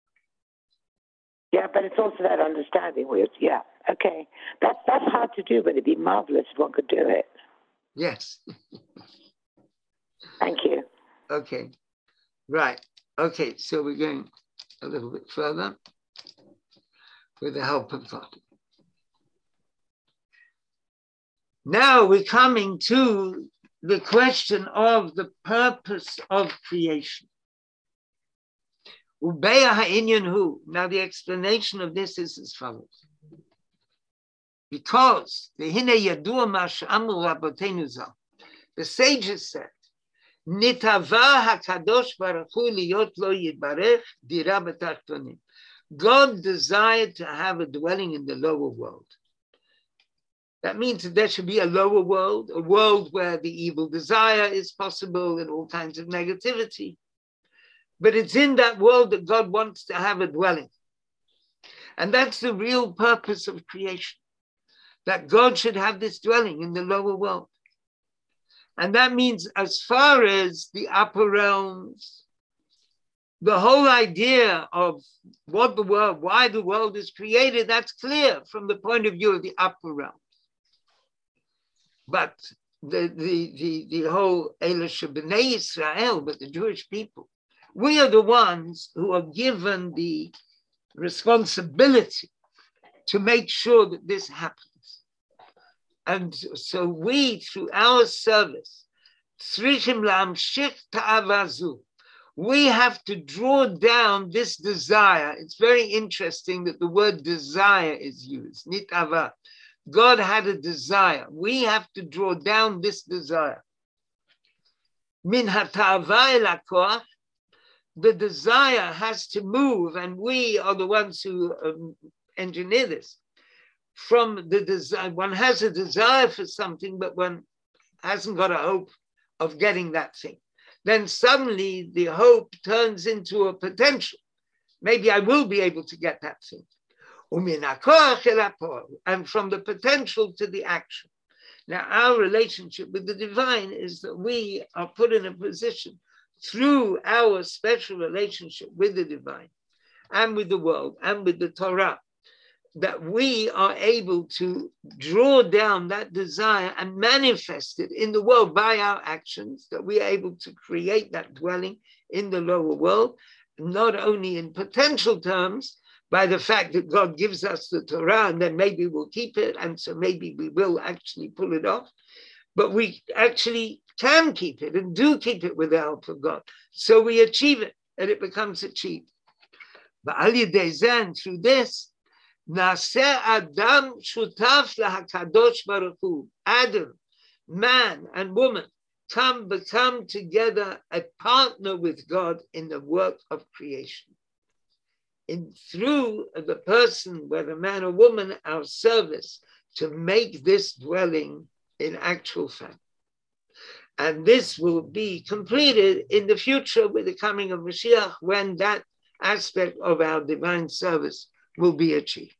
Yeah, but it's also that understanding where it's, yeah, okay. That's, that's hard to do, but it'd be marvelous if one could do it. Yes. Thank you. Okay, right. Okay, so we're going a little bit further with the help of God. Now we're coming to the question of the purpose of creation. Now the explanation of this is as follows. Because the the sages said, Nitava hakadosh baruch hu liyot lo yibarech dira b'tachtonim. God desired to have a dwelling in the lower world. That means that there should be a lower world, a world where the evil desire is possible and all kinds of negativity. But it's in that world that God wants to have a dwelling. And that's the real purpose of creation, that God should have this dwelling in the lower world. And that means as far as the upper realms, the whole idea of what the world, why the world is created, that's clear from the point of view of the upper realms. But the, the, the, the whole Elisha B'nai Israel, but the Jewish people, we are the ones who are given the responsibility to make sure that this happens. And so we, through our service, we have to draw down this desire. It's very interesting that the word desire is used, nitava. God had a desire. We have to draw down this desire. Min hatava el hakoach, the desire has to move, and we are the ones who um, engineer this. From the desire, one has a desire for something, but one hasn't got a hope of getting that thing. Then suddenly the hope turns into a potential. Maybe I will be able to get that thing. And from the potential to the action. Now, our relationship with the divine is that we are put in a position through our special relationship with the divine and with the world and with the Torah, that we are able to draw down that desire and manifest it in the world by our actions, that we are able to create that dwelling in the lower world, not only in potential terms, by the fact that God gives us the Torah and then maybe we'll keep it, and so maybe we will actually pull it off, but we actually can keep it and do keep it with the help of God. So we achieve it and it becomes achieved. But through this, Adam shutaf lahakadosh baruch hu. Adam, man and woman, come become together a partner with God in the work of creation. In through the person, whether man or woman, our service to make this dwelling in actual fact. And this will be completed in the future with the coming of Mashiach, when that aspect of our divine service will be achieved.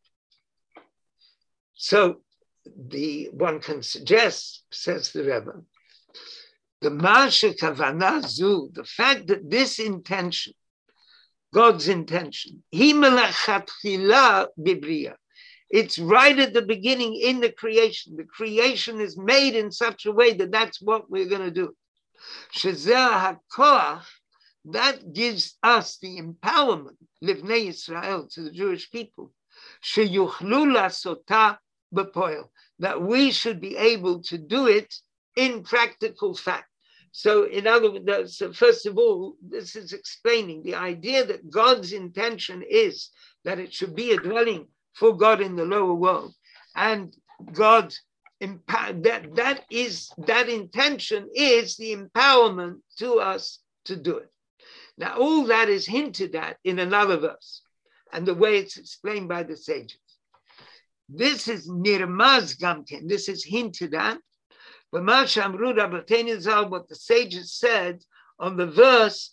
So the one can suggest, says the Rebbe, the Masha Kavanah Zu, the fact that this intention, God's intention, Hi Melachatchila Bibriya, it's right at the beginning in the creation. The creation is made in such a way that that's what we're going to do. Shezeh HaKoach, that gives us the empowerment, Livnei Israel, to the Jewish people, sheyuchlu lasota b'poel, that we should be able to do it in practical fact. So in other words, so first of all, this is explaining the idea that God's intention is that it should be a dwelling for God in the lower world. And God, that, that is, that intention is the empowerment to us to do it. Now, all that is hinted at in another verse, and the way it's explained by the sages. This is nirmaz gamken, this is hinted at. But what the sages said on the verse,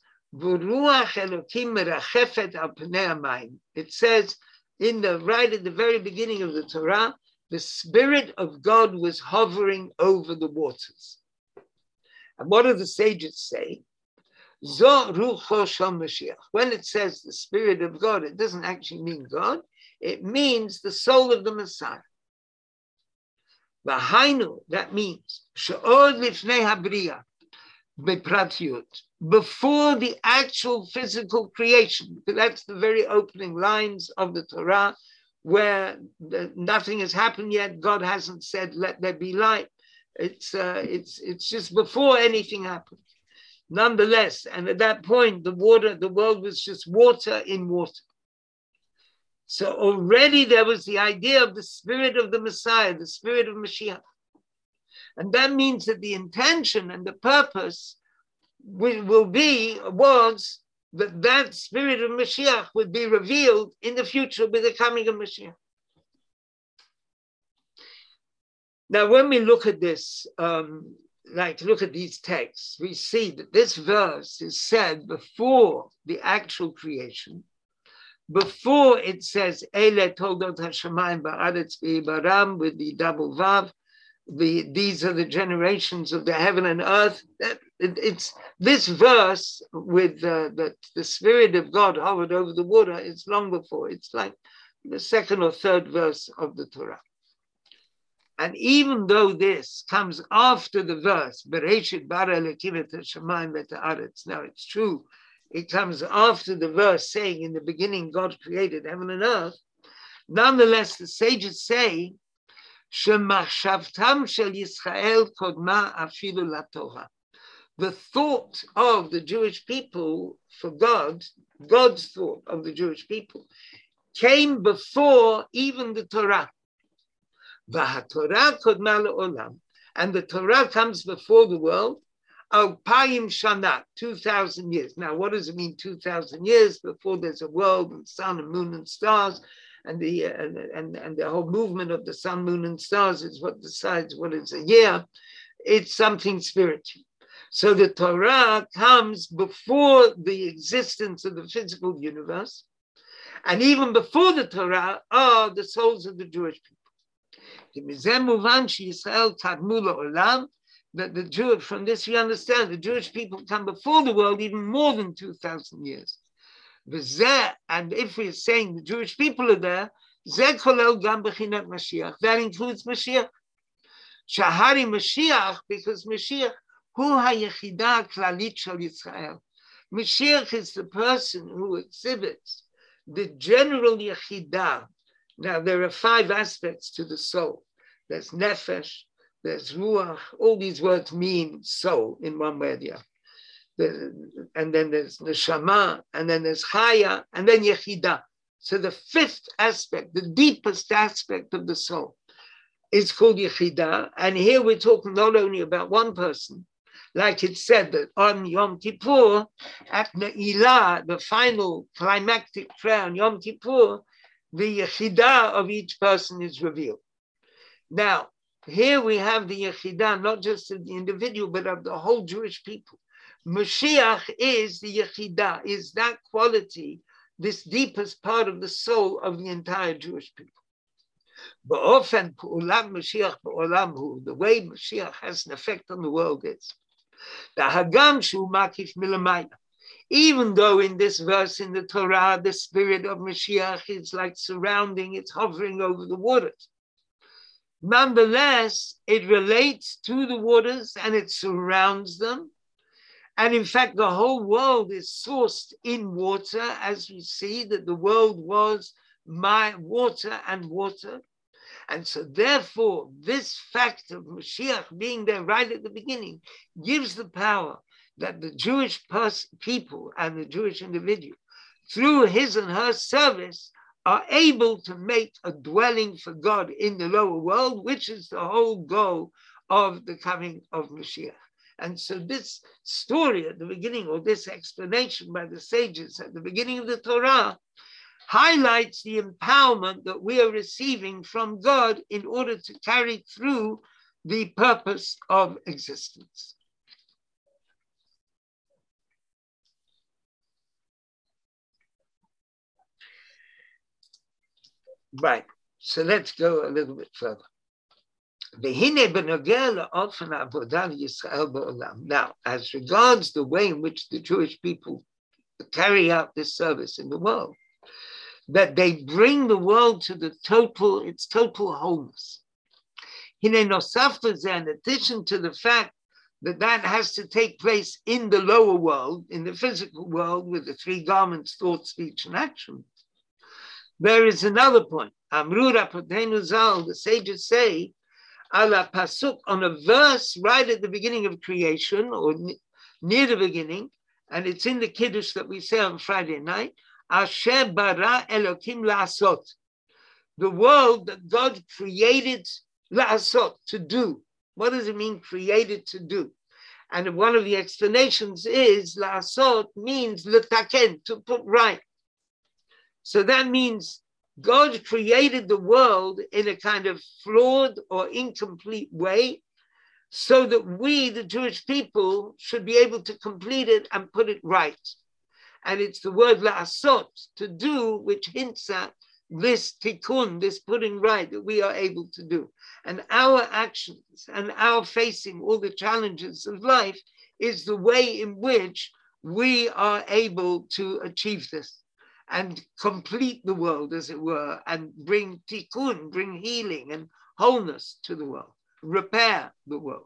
it says in the right at the very beginning of the Torah, the Spirit of God was hovering over the waters. And what do the sages say? When it says the Spirit of God, it doesn't actually mean God, it means the soul of the Messiah. V'hainu, that means she'od lifnei habriya bepratiyut, before the actual physical creation. That's the very opening lines of the Torah, where the, nothing has happened yet. God hasn't said, "Let there be light." It's uh, it's it's just before anything happens. Nonetheless, and at that point, the water, the world was just water in water. So already there was the idea of the Spirit of the Messiah, the Spirit of Mashiach. And that means that the intention and the purpose will, will be, was that that Spirit of Mashiach would be revealed in the future with the coming of Mashiach. Now, when we look at this, um, like look at these texts, we see that this verse is said before the actual creation. Before it says Ele Toldot Hashemayim Ba'aretz V'Baram with the double vav, the these are the generations of the heaven and earth. It, it's this verse with uh, the the Spirit of God hovered over the water. It's long before. It's like the second or third verse of the Torah. And even though this comes after the verse Bereshit bara Elokim et Hashemayim v'et haaretz, now it's true. It comes after the verse saying, in the beginning, God created heaven and earth. Nonetheless, the sages say, Shemachshavtam shel Yisrael kodma afilu laTorah. The thought of the Jewish people for God, God's thought of the Jewish people, came before even the Torah. VahaTorah kodma le'olam. And the Torah comes before the world. Alpayim Shana, two thousand years. Now, what does it mean, two thousand years? Before there's a world and sun and moon and stars, and the uh, and, and the whole movement of the sun, moon, and stars is what decides what is a year. It's something spiritual. So the Torah comes before the existence of the physical universe, and even before the Torah are the souls of the Jewish people. That the Jew, from this we understand, the Jewish people come before the world even more than two thousand years. And if we're saying the Jewish people are there, that includes Mashiach. Shahari Mashiach, because Mashiach, hu hayechida klalit shel Yisrael. Mashiach is the person who exhibits the general yechidah. Now, there are five aspects to the soul. There's nefesh, there's ruach, all these words mean soul in one way or the other. The, and then there's neshama, and then there's chaya, and then yechidah. So the fifth aspect, the deepest aspect of the soul, is called yechidah. And here we're talking not only about one person, like it said that on Yom Kippur, at Ne'ilah, the final climactic prayer on Yom Kippur, the yechidah of each person is revealed. Now, here we have the yechidah, not just of the individual, but of the whole Jewish people. Mashiach is the yechidah, is that quality, this deepest part of the soul of the entire Jewish people. The way Mashiach has an effect on the world is, even though in this verse in the Torah, the spirit of Mashiach is like surrounding, it's hovering over the waters. Nonetheless, it relates to the waters and it surrounds them. And in fact, the whole world is sourced in water, as we see that the world was my water and water. And so therefore, this fact of Mashiach being there right at the beginning gives the power that the Jewish pers- people and the Jewish individual, through his and her service, are able to make a dwelling for God in the lower world, which is the whole goal of the coming of Mashiach. And so this story at the beginning, or this explanation by the sages at the beginning of the Torah, highlights the empowerment that we are receiving from God in order to carry through the purpose of existence. Right, so let's go a little bit further. Now, as regards the way in which the Jewish people carry out this service in the world, that they bring the world to the total, its total wholeness. In addition to the fact that that has to take place in the lower world, in the physical world, with the three garments, thought, speech, and action, there is another point. Amru Rapotenu Zal, the sages say, ala pasuk, on a verse right at the beginning of creation, or near the beginning, and it's in the Kiddush that we say on Friday night, Asher bara Elokim la'asot, the world that God created la'asot, to do. What does it mean, created to do? And one of the explanations is la'asot means letaken, to put right. So that means God created the world in a kind of flawed or incomplete way, so that we, the Jewish people, should be able to complete it and put it right. And it's the word la'asot, to do, which hints at this tikkun, this putting right that we are able to do. And our actions and our facing all the challenges of life is the way in which we are able to achieve this and complete the world, as it were, and bring tikkun, bring healing and wholeness to the world, repair the world.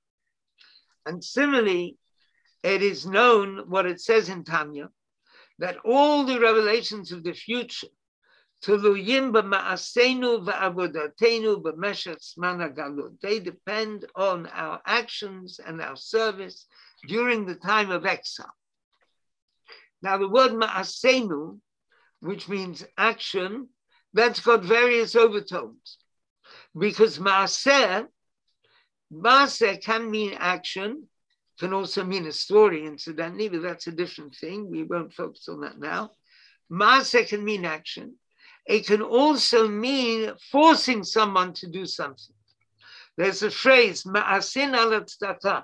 And similarly, it is known what it says in Tanya, that all the revelations of the future, tuluyim b'ma'asenu v'avodatenu b'meshech zman hagalut, they depend on our actions and our service during the time of exile. Now, the word ma'asenu, which means action, that's got various overtones, because ma'aseh, ma'aseh can mean action, can also mean a story, incidentally, but that's a different thing. We won't focus on that now. Ma'aseh can mean action. It can also mean forcing someone to do something. There's a phrase, ma'asin ala tzedakah.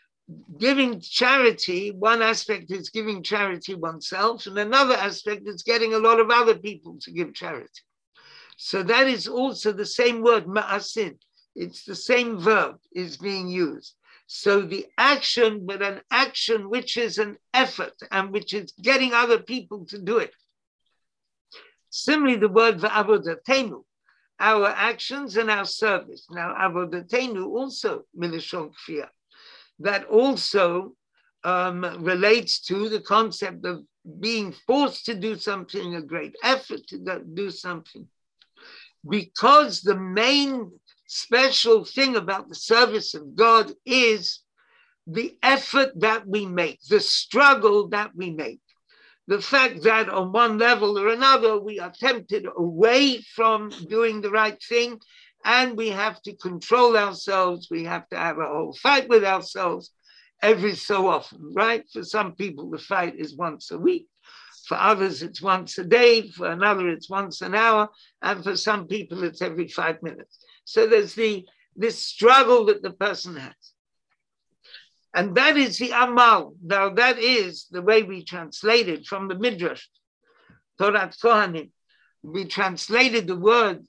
Giving charity, one aspect is giving charity oneself, and another aspect is getting a lot of other people to give charity. So that is also the same word, ma'asin. It's the same verb is being used. So the action, but an action which is an effort and which is getting other people to do it. Similarly, the word v'avodatenu, our actions and our service. Now, avodatenu also milashon kfiyah. That also um, relates to the concept of being forced to do something, a great effort to do something. Because the main special thing about the service of God is the effort that we make, the struggle that we make. The fact that on one level or another, we are tempted away from doing the right thing, and we have to control ourselves. We have to have a whole fight with ourselves every so often, right? For some people, the fight is once a week. For others, it's once a day. For another, it's once an hour. And for some people, it's every five minutes. So there's the this struggle that the person has. And that is the amal. Now, that is the way we translate it from the Midrash, Torat Kohanim. We translated the word,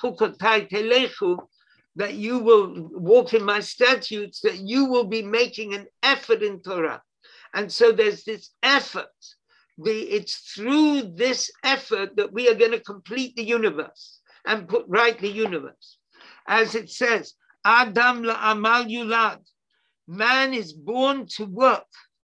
that you will walk in my statutes, that you will be making an effort in Torah. And so there's this effort. The, it's through this effort that we are going to complete the universe and put right the universe. As it says, Adam la'amal yulad, man is born to work.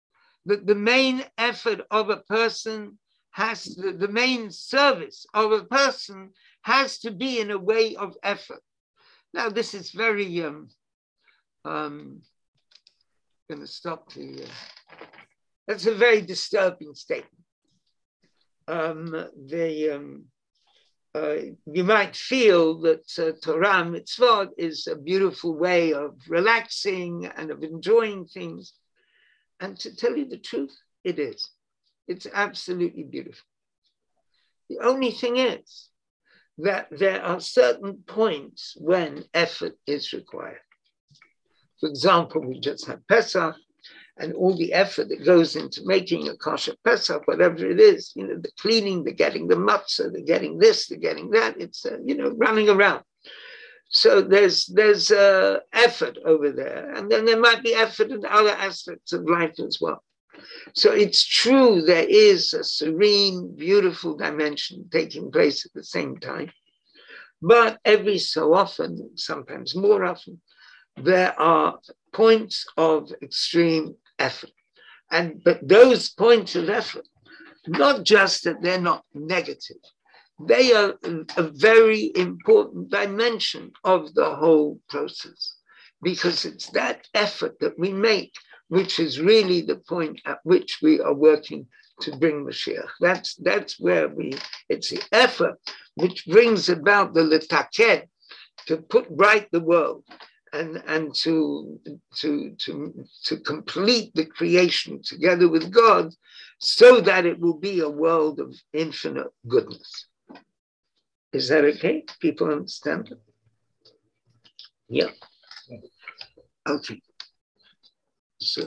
that the main effort of a person has, the, the main service of a person has to be in a way of effort. Now, this is very, um, um, I'm going to stop the, uh, that's a very disturbing statement. Um, the, um, uh, you might feel that uh, Torah mitzvot is a beautiful way of relaxing and of enjoying things. And to tell you the truth, it is. It's absolutely beautiful. The only thing is that there are certain points when effort is required. For example, we just had Pesach, and all the effort that goes into making a kosher Pesach, whatever it is, you know, the cleaning, the getting the matzah, the getting this, the getting that, it's, uh, you know, running around. So there's there's uh, effort over there. And then there might be effort in other aspects of life as well. So it's true, there is a serene, beautiful dimension taking place at the same time. But every so often, sometimes more often, there are points of extreme effort. And but those points of effort, not just that they're not negative, they are a very important dimension of the whole process, because it's that effort that we make which is really the point at which we are working to bring Mashiach. That's, that's where we, it's the effort which brings about the letaked, to put right the world and, and to, to, to, to complete the creation together with God so that it will be a world of infinite goodness. Is that okay? People understand it? Yeah. Okay. So,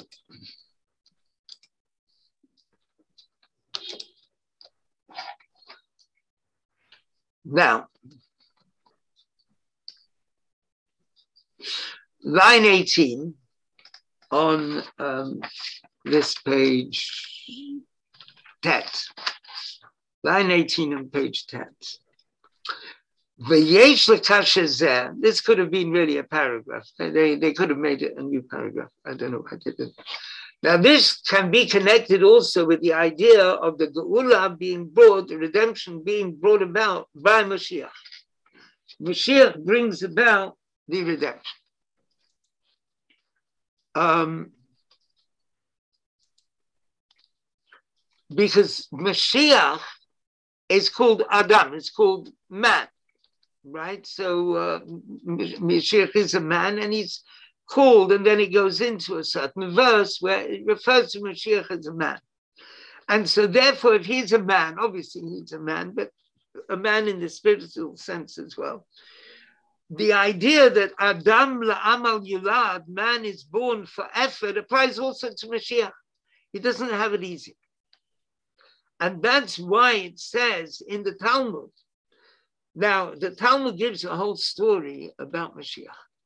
now, line eighteen on um, this page tet. Line eighteen on page tet. This could have been really a paragraph. They, they could have made it a new paragraph. I don't know. I didn't. Now, this can be connected also with the idea of the Geula being brought, the redemption being brought about by Mashiach. Mashiach brings about the redemption. Um, because Mashiach is called Adam, it's called man. Right, so uh, Mashiach is a man, and he's called, and then he goes into a certain verse where it refers to Mashiach as a man. And so therefore, if he's a man, obviously he's a man, but a man in the spiritual sense as well. The idea that Adam la'amal yulad, man is born for effort, applies also to Mashiach. He doesn't have it easy. And that's why it says in the Talmud. Now, the Talmud gives a whole story about Mashiach.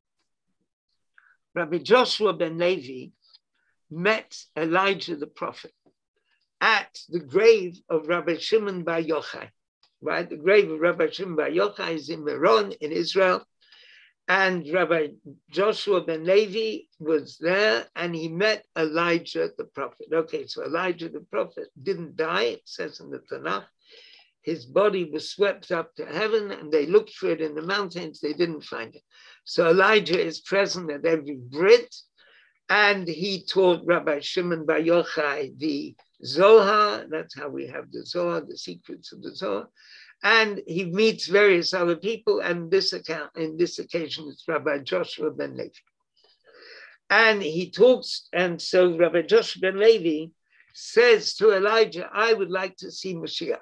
Rabbi Joshua ben Levi met Elijah the prophet at the grave of Rabbi Shimon bar Yochai. Right, the grave of Rabbi Shimon bar Yochai is in Meron in Israel, and Rabbi Joshua ben Levi was there, and he met Elijah the prophet. Okay, so Elijah the prophet didn't die, it says in the Tanakh. His body was swept up to heaven, and they looked for it in the mountains. They didn't find it. So Elijah is present at every Brit, and he taught Rabbi Shimon bar Yochai the Zohar. That's how we have the Zohar, the secrets of the Zohar. And he meets various other people, and this account, in this occasion, it's Rabbi Joshua ben Levi. And he talks, and so Rabbi Joshua ben Levi says to Elijah, I would like to see Mashiach.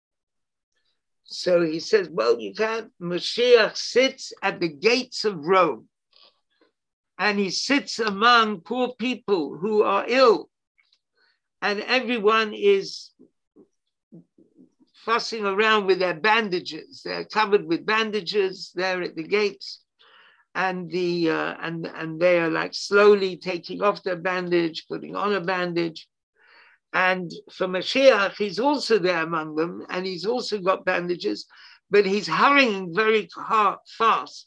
So he says, well, you can't. Mashiach sits at the gates of Rome, and he sits among poor people who are ill, and everyone is fussing around with their bandages. They're covered with bandages there at the gates, and the uh, and and they are like slowly taking off their bandage, putting on a bandage. And for Mashiach, he's also there among them, and he's also got bandages, but he's hurrying very hard, fast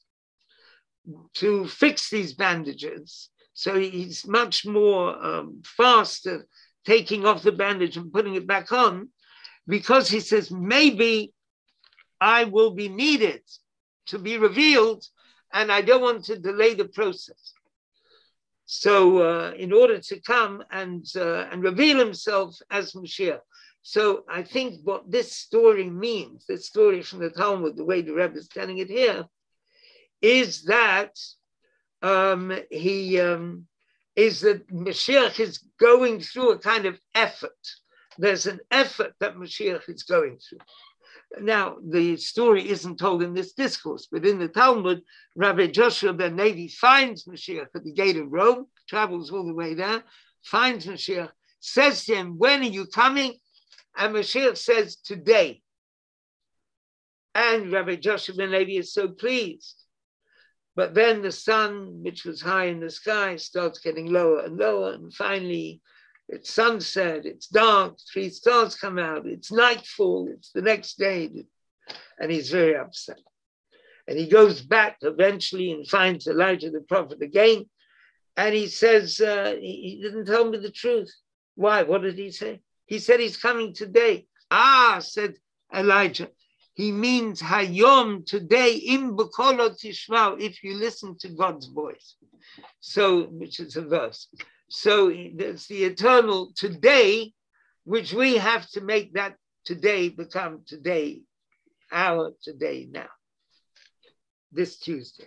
to fix these bandages. So he's much more um, faster taking off the bandage and putting it back on, because he says, maybe I will be needed to be revealed, and I don't want to delay the process. So uh, in order to come and, uh, and reveal himself as Mashiach. So I think what this story means, this story from the Talmud, the way the Rebbe is telling it here, is that um, he um, is that Mashiach is going through a kind of effort. There's an effort that Mashiach is going through. Now, the story isn't told in this discourse, but in the Talmud, Rabbi Joshua ben Levi finds Mashiach at the gate of Rome, travels all the way there, finds Mashiach, says to him, when are you coming? And Mashiach says, today. And Rabbi Joshua ben Levi is so pleased. But then the sun, which was high in the sky, starts getting lower and lower, and finally, it's sunset, it's dark, three stars come out, it's nightfall, it's the next day, and he's very upset. And he goes back eventually and finds Elijah the prophet again, and he says, uh, he, he didn't tell me the truth. Why? What did he say? He said he's coming today. Ah, said Elijah, he means Hayom, today, im b'kolo tishmau, if you listen to God's voice. So, which is a verse. So it's the eternal today, which we have to make that today become today, our today now, this Tuesday.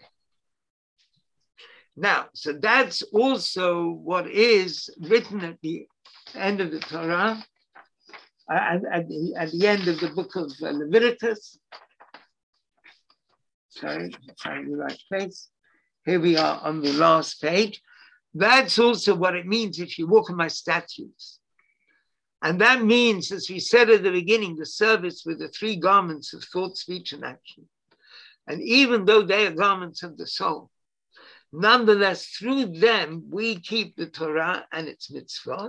Now, so that's also what is written at the end of the Torah, at, at, the, at the end of the book of Leviticus. Sorry, find the right place. Here we are on the last page. That's also what it means if you walk in my statutes. And that means, as we said at the beginning, the service with the three garments of thought, speech, and action. And even though they are garments of the soul, nonetheless, through them, we keep the Torah and its mitzvot.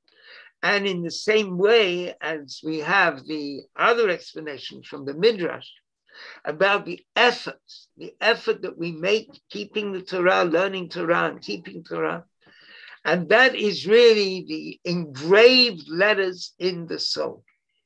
And in the same way as we have the other explanation from the Midrash, about the effort, the effort that we make keeping the Torah, learning Torah and keeping Torah. And that is really the engraved letters in the soul.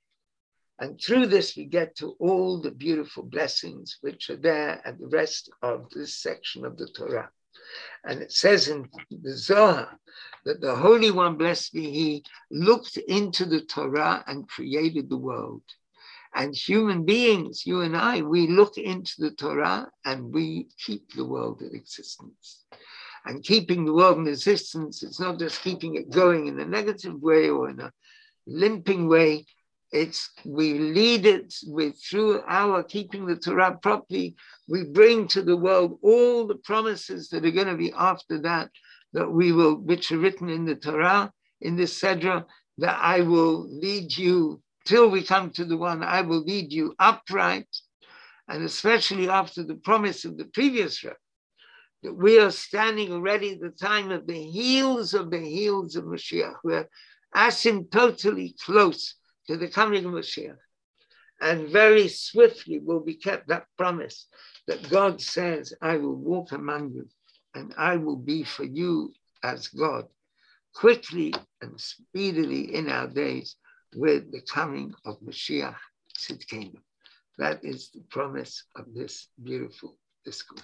And through this, we get to all the beautiful blessings which are there at the rest of this section of the Torah. And it says in the Zohar that the Holy One, blessed be He, looked into the Torah and created the world. And human beings, you and I, we look into the Torah and we keep the world in existence. And keeping the world in existence, it's not just keeping it going in a negative way or in a limping way. It's we lead it with through our keeping the Torah properly. We bring to the world all the promises that are going to be after that, that we will, which are written in the Torah, in this Sedra, that I will lead you till we come to the one, I will lead you upright, and especially after the promise of the previous Rebbe, that we are standing already at the time of the heels of the heels of Mashiach. We're asymptotically close to the coming of Mashiach. And very swiftly will be kept that promise that God says, I will walk among you, and I will be for you as God, quickly and speedily in our days, with the coming of Mashiach Tzidkenu. That is the promise of this beautiful discourse.